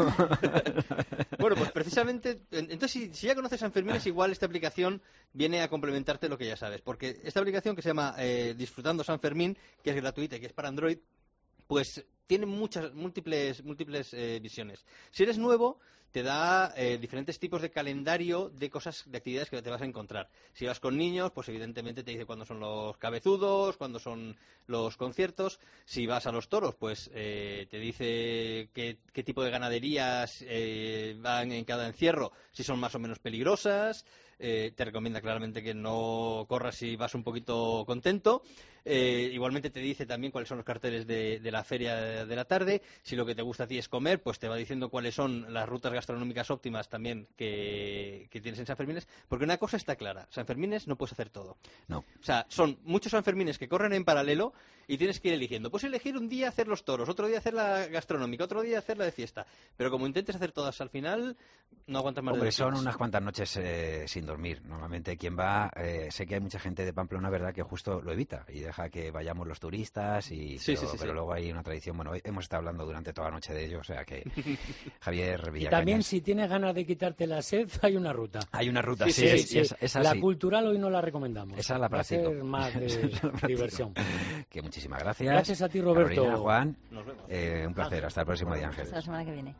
Bueno, pues precisamente, entonces si, si ya conoces San Fermín, es igual esta aplicación viene a complementarte lo que ya sabes, porque esta aplicación que se llama eh, Disfrutando San Fermín, que es gratuita y que es para Android, pues tiene muchas, múltiples, múltiples eh, visiones. Si eres nuevo, te da eh, diferentes tipos de calendario de cosas, de actividades que te vas a encontrar. Si vas con niños, pues evidentemente te dice cuándo son los cabezudos, cuándo son los conciertos. Si vas a los toros, pues eh, te dice qué, qué tipo de ganaderías eh, van en cada encierro, si son más o menos peligrosas. Eh, te recomienda claramente que no corras si vas un poquito contento. Eh, igualmente te dice también cuáles son los carteles de, de la feria de, de la tarde. Si lo que te gusta a ti es comer, pues te va diciendo cuáles son las rutas gastronómicas óptimas también que, que tienes en San Fermines. Porque una cosa está clara, San Fermines no puedes hacer todo. No. O sea, son muchos San Fermines que corren en paralelo y tienes que ir eligiendo. Puedes elegir un día hacer los toros, otro día hacer la gastronómica, otro día hacer la de fiesta. Pero como intentes hacer todas al final, no aguantas más. Hombre, de dos son días. unas cuantas noches eh, sin dormir. Normalmente quien va, eh, sé que hay mucha gente de Pamplona, ¿verdad?, que justo lo evita y deja que vayamos los turistas y Sí, pero, sí, sí, pero sí. luego hay una tradición. Bueno, hoy hemos estado hablando durante toda la noche de ello, o sea que Javier Y Villacañas. también si tienes ganas de quitarte la sed, hay una ruta. Hay una ruta, sí, sí, sí, esa- esa La sí. cultural hoy no la recomendamos. Esa la Va a practico. ser más de Esa la practico. diversión. Que muchísimas gracias. Gracias a ti, Roberto. Carolina, Juan, Nos vemos. eh, un placer. Hasta el próximo día, Ángel. Hasta la semana que viene.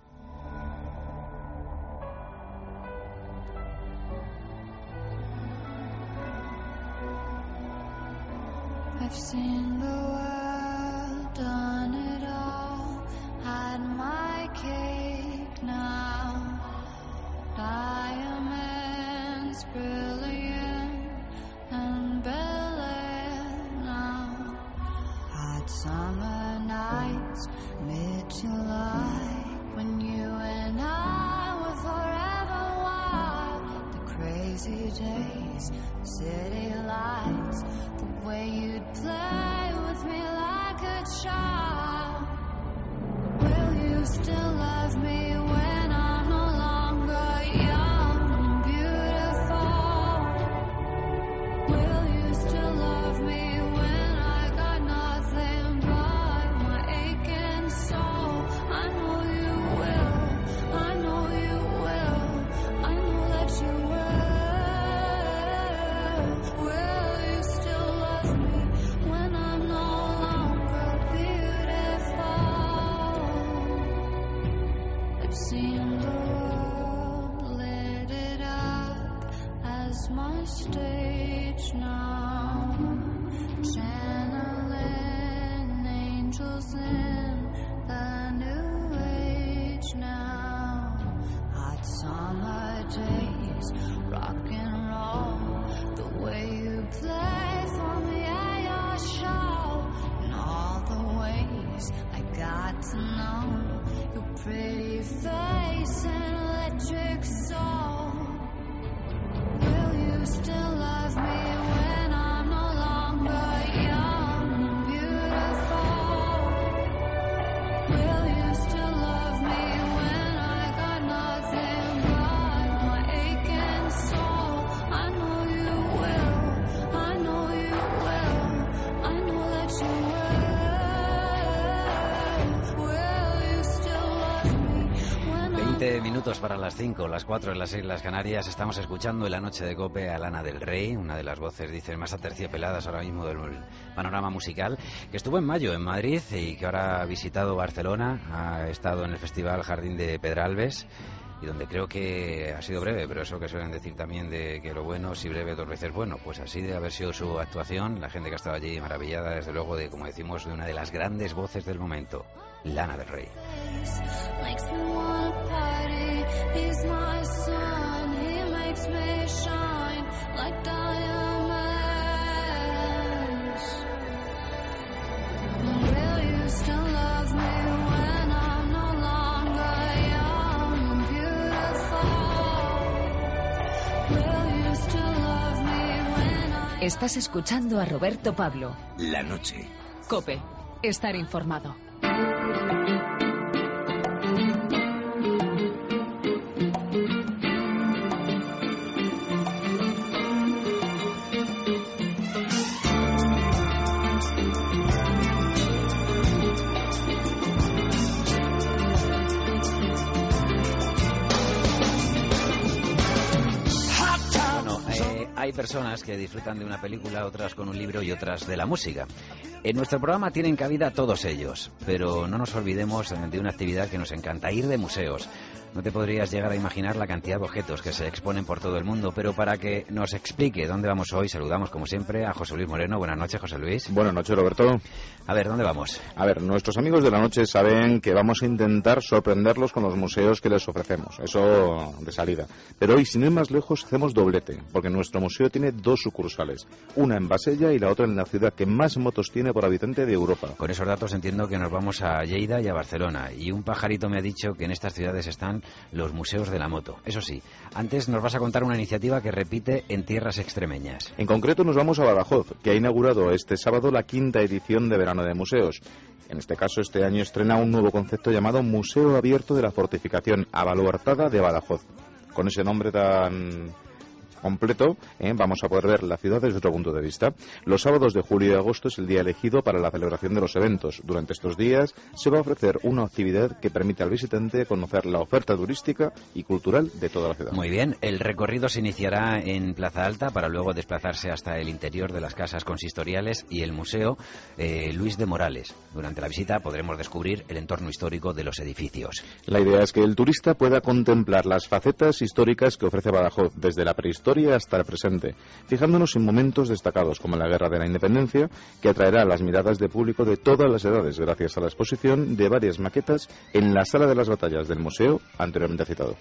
I've seen the world, done it all, had my cake now. Diamonds brilliant and brilliant now. Hot summer nights, mid-July, when you and I were forever wild. The crazy days, city lights, the way you'd play with me like a child. Will you still love me when I'm no longer young and beautiful? Will you still love me when I got nothing but my aching soul? I know you will, I know you will, I know that you will. Will you still love me when I'm no longer beautiful? I've seen the world, lit it up as my stage now. Channeling angels in the new age now. Hot summer days, rock and roll, the way you play for me at your show, and all the ways I got to know your pretty face and electric soul. Will you still love me when I'm no longer young and beautiful? Will you still love me when I got nothing but my aching soul? I know you will, I know you will, I know that you will. Will you still love me when I'm Veinte minutos para las cinco, las cuatro en las Islas Canarias. Estamos escuchando en la noche de COPE a Lana del Rey, una de las voces, dicen, más aterciopeladas ahora mismo del panorama musical, que estuvo en mayo en Madrid y que ahora ha visitado Barcelona, ha estado en el Festival Jardín de Pedralbes, y donde creo que ha sido breve, pero eso que suelen decir también de que lo bueno, si breve, dos veces bueno, pues así de haber sido su actuación, la gente que ha estado allí maravillada, desde luego, de, como decimos, de una de las grandes voces del momento, Lana del Rey. Estás escuchando a Roberto Pablo. La noche. COPE. Estar informado. Hay personas que disfrutan de una película, otras con un libro y otras de la música. En nuestro programa tienen cabida todos ellos, pero no nos olvidemos de una actividad que nos encanta, ir de museos. No te podrías llegar a imaginar la cantidad de objetos que se exponen por todo el mundo, pero para que nos explique dónde vamos hoy, saludamos como siempre a José Luis Moreno. Buenas noches, José Luis. Buenas noches, Roberto. A ver, ¿dónde vamos? A ver, nuestros amigos de la noche saben que vamos a intentar sorprenderlos con los museos que les ofrecemos, eso de salida. Pero hoy, sin ir más lejos, hacemos doblete, porque nuestro museo tiene dos sucursales, una en Bassella y la otra en la ciudad que más motos tiene por habitante de Europa. Con esos datos entiendo que nos vamos a Lleida y a Barcelona, y un pajarito me ha dicho que en estas ciudades están los museos de la moto. Eso sí, antes nos vas a contar una iniciativa que repite en tierras extremeñas. En concreto nos vamos a Badajoz, que ha inaugurado este sábado la quinta edición de Verano de Museos. En este caso, este año estrena un nuevo concepto llamado Museo Abierto de la Fortificación Abaluartada de Badajoz. Con ese nombre tan completo, ¿eh? vamos a poder ver la ciudad desde otro punto de vista. Los sábados de julio y agosto es el día elegido para la celebración de los eventos. Durante estos días se va a ofrecer una actividad que permite al visitante conocer la oferta turística y cultural de toda la ciudad. Muy bien, el recorrido se iniciará en Plaza Alta para luego desplazarse hasta el interior de las casas consistoriales y el Museo eh, Luis de Morales. Durante la visita podremos descubrir el entorno histórico de los edificios. La idea es que el turista pueda contemplar las facetas históricas que ofrece Badajoz, desde la prehistoria hasta el presente, fijándonos en momentos destacados como la Guerra de la Independencia, que atraerá las miradas de público de todas las edades gracias a la exposición de varias maquetas en la Sala de las Batallas del museo anteriormente citado.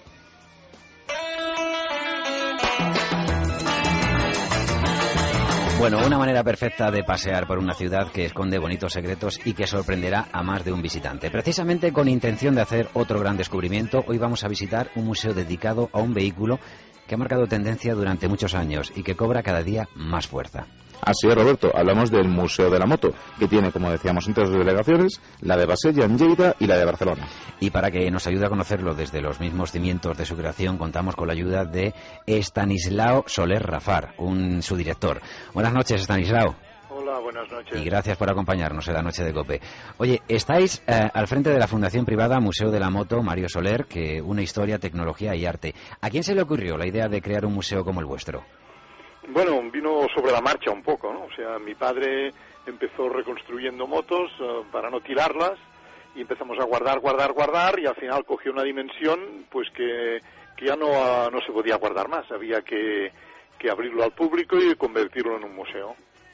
Bueno, una manera perfecta de pasear por una ciudad que esconde bonitos secretos y que sorprenderá a más de un visitante. Precisamente con intención de hacer otro gran descubrimiento, hoy vamos a visitar un museo dedicado a un vehículo que ha marcado tendencia durante muchos años y que cobra cada día más fuerza. Así es, Roberto, hablamos del Museo de la Moto, que tiene, como decíamos, entre sus delegaciones, la de Bassella en Lleida y la de Barcelona. Y para que nos ayude a conocerlo desde los mismos cimientos de su creación, contamos con la ayuda de Estanislao Soler Rafar, un, su director. Buenas noches, Estanislao. Hola, buenas noches. Y gracias por acompañarnos en la noche de COPE. Oye, estáis eh, al frente de la Fundación Privada Museo de la Moto Mario Soler, que une historia, tecnología y arte. ¿A quién se le ocurrió la idea de crear un museo como el vuestro? Bueno, vino sobre la marcha un poco, ¿no? O sea, mi padre empezó reconstruyendo motos uh, para no tirarlas y empezamos a guardar, guardar, guardar y al final cogió una dimensión pues que, que ya no, uh, no se podía guardar más. Había que, que abrirlo al público y convertirlo en un museo.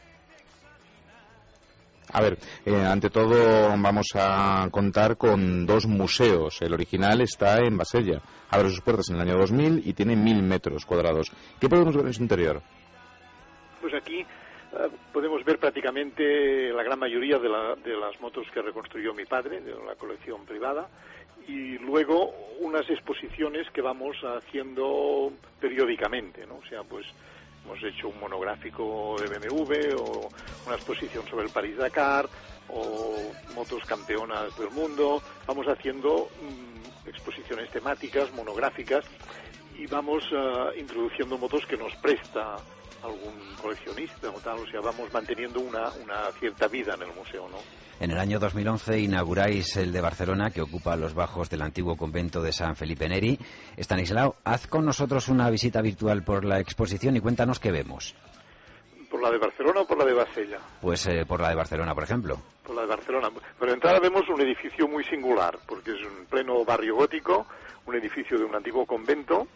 A ver, eh, ante todo vamos a contar con dos museos. El original está en Bassella, abre sus puertas en el año dos mil y tiene mil metros cuadrados. ¿Qué podemos ver en su interior? Pues aquí uh, podemos ver prácticamente la gran mayoría de, la, de las motos que reconstruyó mi padre, de la colección privada, y luego unas exposiciones que vamos haciendo periódicamente, ¿no? O sea, pues hemos hecho un monográfico de B M W o una exposición sobre el París-Dakar o motos campeonas del mundo. Vamos haciendo mmm, exposiciones temáticas, monográficas, y vamos uh, introduciendo motos que nos presta algún coleccionista o tal, o sea, vamos manteniendo una, una cierta vida en el museo, ¿no? En el año dos mil once inauguráis el de Barcelona, que ocupa los bajos del antiguo convento de San Felipe Neri. Estanislao, haz con nosotros una visita virtual por la exposición y cuéntanos qué vemos. ¿Por la de Barcelona o por la de Bassella? Pues eh, por la de Barcelona, por ejemplo. Por la de Barcelona. Pero de entrada vemos un edificio muy singular, porque es un pleno barrio gótico, un edificio de un antiguo convento,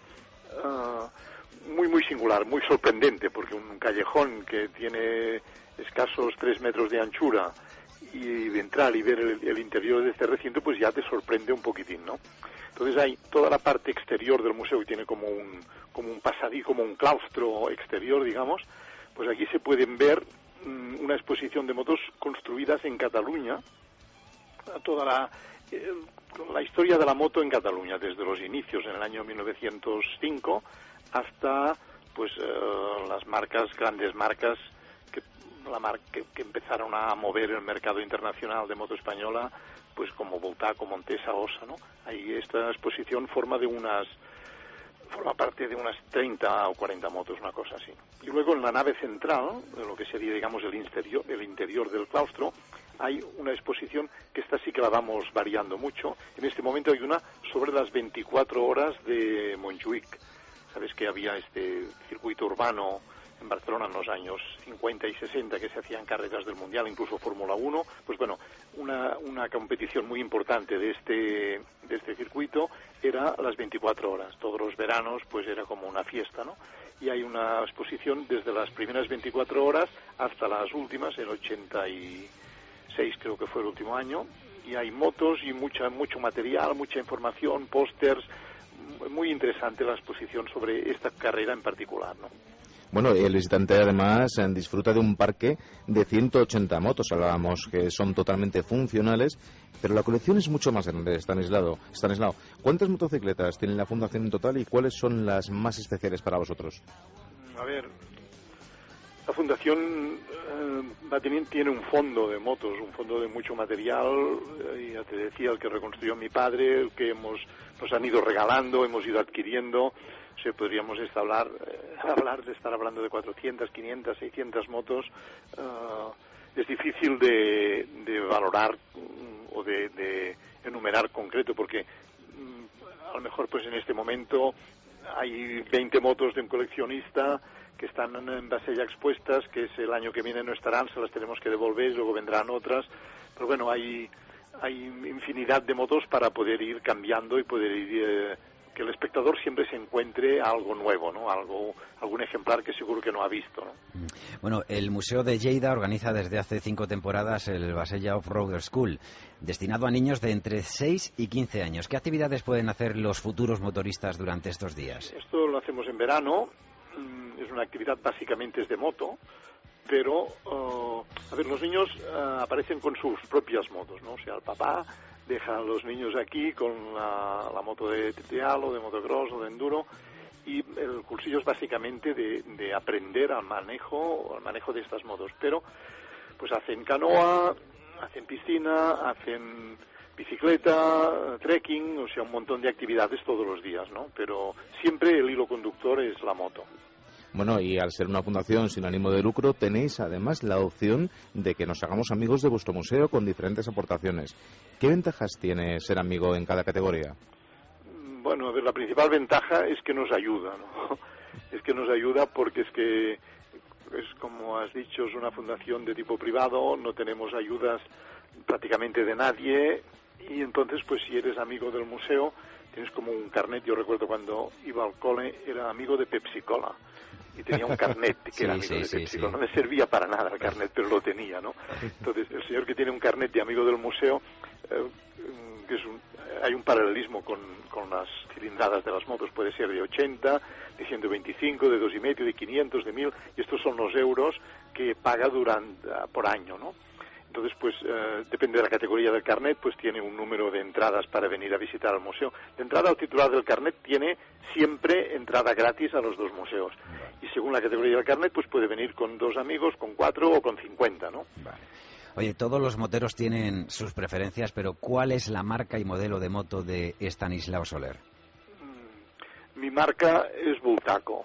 uh, muy, muy singular, muy sorprendente, porque un callejón que tiene escasos tres metros de anchura y de entrar y ver el, el interior de este recinto, pues ya te sorprende un poquitín, ¿no? Entonces hay toda la parte exterior del museo que tiene como un, como un pasadí, como un claustro exterior, digamos. Pues aquí se pueden ver mmm, una exposición de motos construidas en Cataluña, toda la, eh, la historia de la moto en Cataluña, desde los inicios en el año mil novecientos cinco hasta pues eh, las marcas, grandes marcas que, la mar que, que empezaron a mover el mercado internacional de moto española, pues como Voltaco, Montesa, Ossa, ¿no? Ahí esta exposición forma de unas forma parte de unas treinta o cuarenta motos, una cosa así. Y luego en la nave central, de lo que sería, digamos, el interior, el interior del claustro, hay una exposición que esta sí que la vamos variando mucho. En este momento hay una sobre las veinticuatro horas de Montjuïc. Sabes que había este circuito urbano en Barcelona en los años cincuenta y sesenta que se hacían carreras del Mundial, incluso Fórmula uno. Pues bueno, una, una competición muy importante de este, de este circuito era las veinticuatro horas. Todos los veranos pues era como una fiesta, ¿no? Y hay una exposición desde las primeras veinticuatro horas hasta las últimas, el ochenta y seis creo que fue el último año, y hay motos y mucha, mucho material, mucha información, pósters. Muy interesante la exposición sobre esta carrera en particular, ¿no? Bueno, el visitante además disfruta de un parque de ciento ochenta motos, hablábamos que son totalmente funcionales, pero la colección es mucho más grande, Estanislao. Estanislao, ¿cuántas motocicletas tiene la Fundación en total y cuáles son las más especiales para vosotros? A ver, la Fundación eh, va teniendo, tiene un fondo de motos, un fondo de mucho material, eh, ya te decía, el que reconstruyó mi padre, el que hemos nos han ido regalando, hemos ido adquiriendo. O sea, podríamos estar, hablar, eh, hablar de estar hablando de cuatrocientas, quinientas, seiscientas motos. Uh, es difícil de, de valorar um, o de, de enumerar concreto, porque um, a lo mejor pues en este momento hay veinte motos de un coleccionista que están en, en Bassella expuestas, que es el año que viene no estarán, se las tenemos que devolver, luego vendrán otras. Pero bueno, hay, hay infinidad de motos para poder ir cambiando y poder ir... Eh, que el espectador siempre se encuentre algo nuevo, ¿no? Algo, algún ejemplar que seguro que no ha visto, ¿no? Bueno, el Museo de Lleida organiza desde hace cinco temporadas el Bassella Off-Road School, destinado a niños de entre seis y quince años. ¿Qué actividades pueden hacer los futuros motoristas durante estos días? Esto lo hacemos en verano, es una actividad básicamente es de moto, pero, uh, a ver, los niños uh, aparecen con sus propias motos, ¿no? O sea, el papá deja a los niños aquí con la, la moto de trial o de motocross o de enduro, y el cursillo es básicamente de, de aprender al manejo, al manejo de estas motos. Pero pues hacen canoa, hacen piscina, hacen bicicleta, trekking, o sea, un montón de actividades todos los días, ¿no? Pero siempre el hilo conductor es la moto. Bueno, y al ser una fundación sin ánimo de lucro, tenéis además la opción de que nos hagamos amigos de vuestro museo con diferentes aportaciones. ¿Qué ventajas tiene ser amigo en cada categoría? Bueno, a ver, la principal ventaja es que nos ayuda, ¿no? Es que nos ayuda porque es que, es como has dicho, es una fundación de tipo privado, no tenemos ayudas prácticamente de nadie, y entonces, pues si eres amigo del museo, tienes como un carnet. Yo recuerdo cuando iba al cole, era amigo de Pepsi Cola. Y tenía un carnet que sí, era amigo sí, de Pepsi Cola. Sí, sí. No me servía para nada el carnet, pero lo tenía, ¿no? Entonces, el señor que tiene un carnet de amigo del museo, eh, que es un, hay un paralelismo con, con las cilindradas de las motos, puede ser de ochenta, de ciento veinticinco, de dos y medio, de quinientos, de mil, y estos son los euros que paga durante, por año, ¿no? Entonces, pues, eh, depende de la categoría del carnet, pues tiene un número de entradas para venir a visitar el museo. De entrada, el titular del carnet tiene siempre entrada gratis a los dos museos. Y según la categoría del carnet, pues puede venir con dos amigos, con cuatro o con cincuenta, ¿no? Vale. Oye, todos los moteros tienen sus preferencias, pero ¿cuál es la marca y modelo de moto de Estanislao Soler? Mi marca es Bultaco.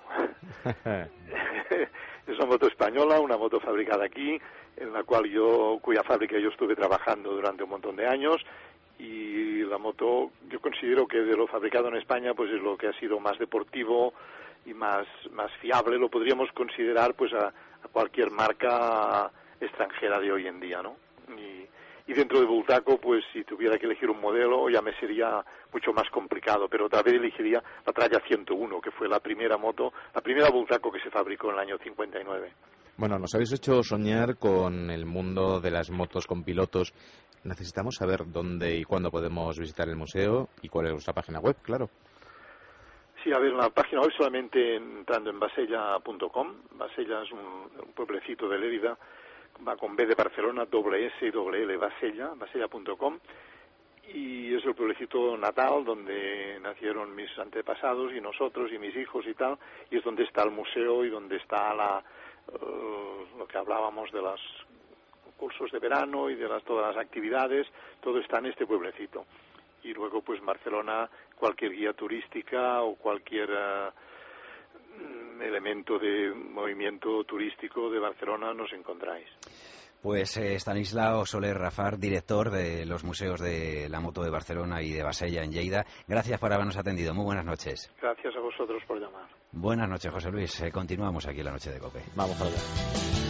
Es una moto española, una moto fabricada aquí, en la cual yo, cuya fábrica yo estuve trabajando durante un montón de años, y la moto yo considero que de lo fabricado en España pues es lo que ha sido más deportivo y más más fiable, lo podríamos considerar pues a, a cualquier marca extranjera de hoy en día, ¿no? Y, y dentro de Bultaco, pues si tuviera que elegir un modelo ya me sería mucho más complicado, pero tal vez elegiría la Tralla ciento uno, que fue la primera moto, la primera Bultaco que se fabricó en el año cincuenta y nueve. Bueno, nos habéis hecho soñar con el mundo de las motos con pilotos. Necesitamos saber dónde y cuándo podemos visitar el museo y cuál es nuestra página web, claro. Sí, a ver, la página web solamente entrando en basella punto com. Basella es un, un pueblecito de Lérida, va con B de Barcelona, doble S y doble L, Basella, basella punto com, y es el pueblecito natal donde nacieron mis antepasados y nosotros y mis hijos y tal, y es donde está el museo y donde está la uh, lo que hablábamos de los cursos de verano y de las todas las actividades, todo está en este pueblecito. Y luego pues en Barcelona cualquier guía turística o cualquier uh, elemento de movimiento turístico de Barcelona nos encontráis. Pues eh, Estanislao Soler Rafart, director de los museos de la moto de Barcelona y de Basella en Lleida, gracias por habernos atendido. Muy buenas noches. Gracias a vosotros por llamar. Buenas noches, José Luis. Eh, continuamos aquí en la noche de COPE. Vamos para allá.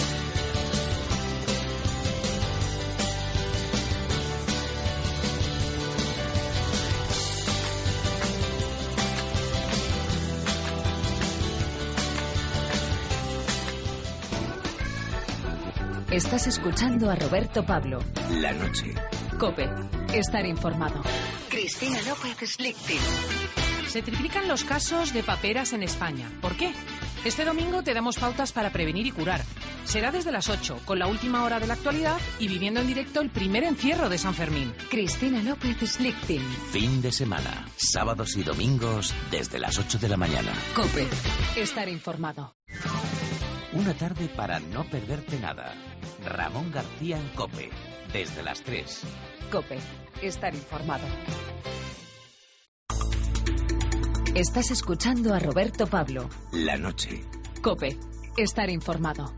Estás escuchando a Roberto Pablo. La noche. COPE. Estar informado. Cristina López Slichting. Se triplican los casos de paperas en España. ¿Por qué? Este domingo te damos pautas para prevenir y curar. Será desde las ocho, con la última hora de la actualidad y viviendo en directo el primer encierro de San Fermín. Cristina López Slichting. Fin de semana. Sábados y domingos desde las ocho de la mañana. COPE. Estar informado. Una tarde para no perderte nada. Ramón García en COPE, desde las tres. COPE. Estar informado. Estás escuchando a Roberto Pablo. La noche. COPE. Estar informado.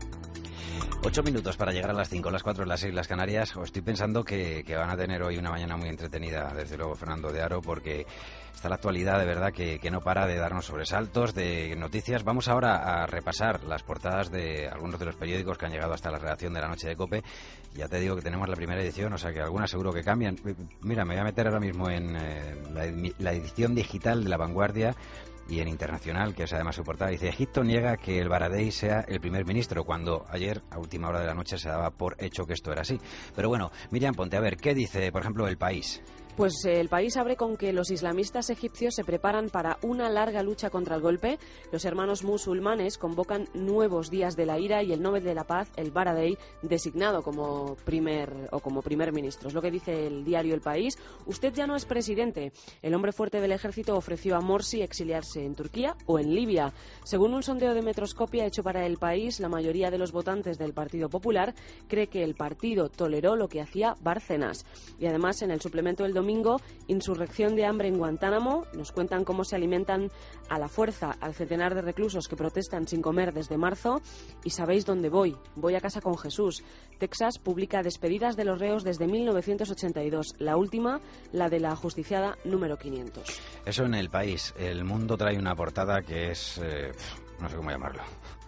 Ocho minutos para llegar a las cinco, las cuatro, las seis, las Canarias. Estoy pensando que, que van a tener hoy una mañana muy entretenida, desde luego, Fernando de Aro, porque está la actualidad de verdad que, que no para de darnos sobresaltos de noticias. Vamos ahora a repasar las portadas de algunos de los periódicos que han llegado hasta la redacción de la noche de COPE. Ya te digo que tenemos la primera edición, o sea que algunas seguro que cambian. Mira, me voy a meter ahora mismo en eh, la, la edición digital de La Vanguardia y en Internacional, que es además su portada. Dice: Egipto niega que el Baradei sea el primer ministro, cuando ayer a última hora de la noche se daba por hecho que esto era así. Pero bueno, Miriam Ponte, a ver, ¿qué dice, por ejemplo, El País? Pues eh, El País abre con que los islamistas egipcios se preparan para una larga lucha contra el golpe. Los hermanos musulmanes convocan nuevos días de la ira y el Nobel de la Paz, el Baradei, designado como primer o como primer ministro. Es lo que dice el diario El País. Usted ya no es presidente. El hombre fuerte del ejército ofreció a Morsi exiliarse en Turquía o en Libia. Según un sondeo de Metroscopia hecho para El País, la mayoría de los votantes del Partido Popular cree que el partido toleró lo que hacía Bárcenas. Y además, en el suplemento del domingo, insurrección de hambre en Guantánamo. Nos cuentan cómo se alimentan a la fuerza al centenar de reclusos que protestan sin comer desde marzo. Y sabéis dónde voy. Voy a casa con Jesús. Texas publica despedidas de los reos desde mil novecientos ochenta y dos. La última, la de la ajusticiada número quinientos. Eso en El País. El Mundo trae una portada que es... Eh, no sé cómo llamarlo.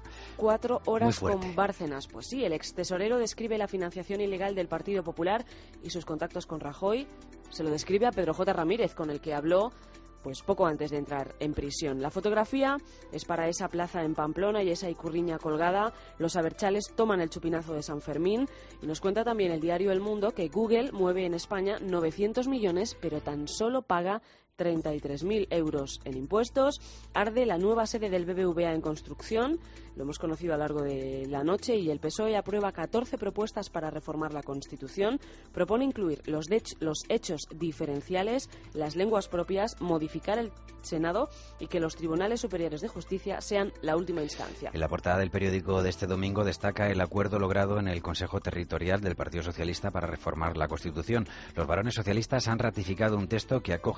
Cuatro horas con Bárcenas. Pues sí, el ex tesorero describe la financiación ilegal del Partido Popular y sus contactos con Rajoy. Se lo describe a Pedro J. Ramírez, con el que habló pues poco antes de entrar en prisión. La fotografía es para esa plaza en Pamplona y esa icurriña colgada. Los abertzales toman el chupinazo de San Fermín. Y nos cuenta también el diario El Mundo que Google mueve en España novecientos millones, pero tan solo paga treinta y tres mil euros en impuestos. Arde la nueva sede del B B V A en construcción. Lo hemos conocido a lo largo de la noche, y el P S O E aprueba catorce propuestas para reformar la Constitución. Propone incluir los, de los hechos diferenciales, las lenguas propias, modificar el Senado y que los tribunales superiores de justicia sean la última instancia. En la portada del periódico de este domingo destaca el acuerdo logrado en el Consejo Territorial del Partido Socialista para reformar la Constitución. Los varones socialistas han ratificado un texto que acoge con matices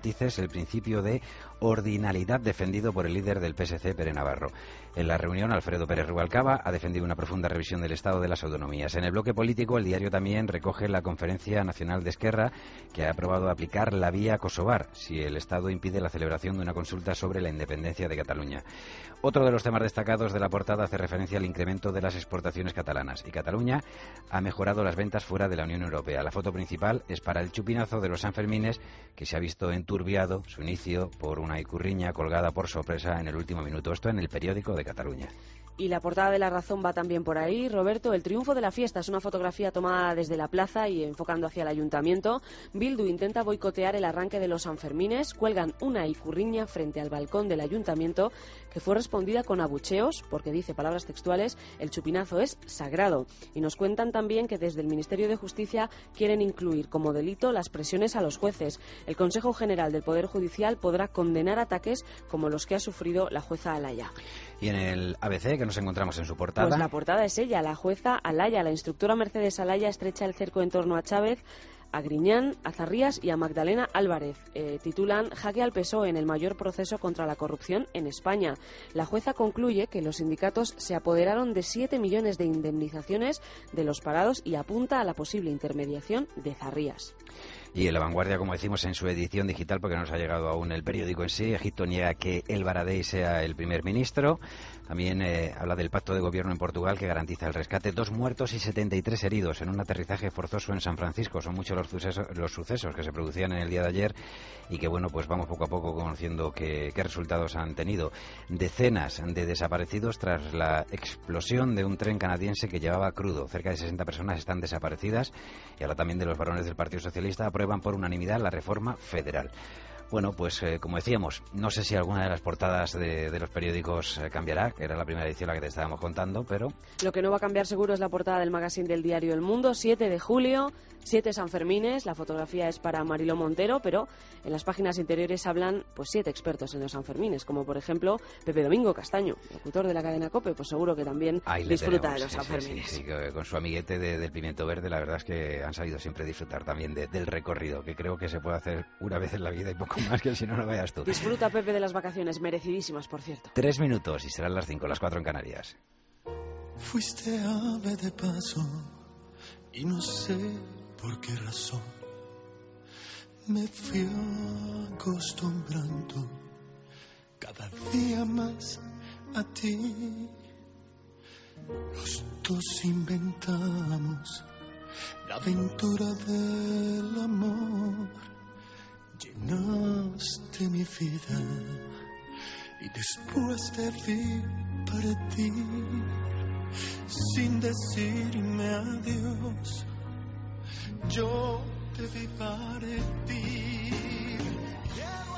matices el principio de ordinalidad defendido por el líder del P S C, Pere Navarro. En la reunión, Alfredo Pérez Rubalcaba ha defendido una profunda revisión del estado de las autonomías. En el bloque político, el diario también recoge la Conferencia Nacional de Esquerra, que ha aprobado aplicar la vía kosovar si el Estado impide la celebración de una consulta sobre la independencia de Cataluña. Otro de los temas destacados de la portada hace referencia al incremento de las exportaciones catalanas, y Cataluña ha mejorado las ventas fuera de la Unión Europea. La foto principal es para el chupinazo de los Sanfermines, que se ha visto enturbiado su inicio por una icurriña colgada por sorpresa en el último minuto. Esto en el periódico de Cataluña. Y la portada de La Razón va también por ahí. Roberto, el triunfo de la fiesta es una fotografía tomada desde la plaza y enfocando hacia el ayuntamiento. Bildu intenta boicotear el arranque de los Sanfermines. Cuelgan una icurriña frente al balcón del ayuntamiento que fue respondida con abucheos porque, dice palabras textuales, el chupinazo es sagrado. Y nos cuentan también que desde el Ministerio de Justicia quieren incluir como delito las presiones a los jueces. El Consejo General del Poder Judicial podrá condenar ataques como los que ha sufrido la jueza Alaya. Y en el A B C, que nos encontramos en su portada. Pues la portada es ella, la jueza Alaya. La instructora Mercedes Alaya estrecha el cerco en torno a Chávez, a Griñán, a Zarrías y a Magdalena Álvarez. Eh, titulan Jaque al P S O E en el mayor proceso contra la corrupción en España. La jueza concluye que los sindicatos se apoderaron de siete millones de indemnizaciones de los parados y apunta a la posible intermediación de Zarrías. Y en La Vanguardia, como decimos, en su edición digital, porque no nos ha llegado aún el periódico en sí, Egipto niega que El Baradei sea el primer ministro. También eh, habla del pacto de gobierno en Portugal que garantiza el rescate. Dos muertos y setenta y tres heridos en un aterrizaje forzoso en San Francisco. Son muchos los sucesos, los sucesos que se producían en el día de ayer y que, bueno, pues vamos poco a poco conociendo qué, qué resultados han tenido. Decenas de desaparecidos tras la explosión de un tren canadiense que llevaba crudo. Cerca de sesenta personas están desaparecidas y ahora también de los varones del Partido Socialista aprueban por unanimidad la reforma federal. Bueno, pues eh, como decíamos, no sé si alguna de las portadas de, de los periódicos eh, cambiará, que era la primera edición la que te estábamos contando, pero... Lo que no va a cambiar seguro es la portada del magazine del diario El Mundo, siete de julio, siete Sanfermines, la fotografía es para Mariló Montero, pero en las páginas interiores hablan pues siete expertos en los Sanfermines, como por ejemplo Pepe Domingo Castaño, locutor de la cadena COPE, pues seguro que también disfruta tenemos, de los sí, Sanfermines. Sí, sí, sí, con su amiguete de, del pimiento verde, la verdad es que han sabido siempre disfrutar también de, del recorrido, que creo que se puede hacer una vez en la vida y poco más, que si no, no vayas tú. Disfruta, Pepe, de las vacaciones, merecidísimas, por cierto. Tres minutos y serán las cinco, las cuatro en Canarias. Fuiste ave de paso y no sé por qué razón me fui acostumbrando cada día más a ti. Los dos inventamos la aventura del amor. Llenaste mi vida y después te vi partir sin decirme adiós. Yo te vi partir. Quiero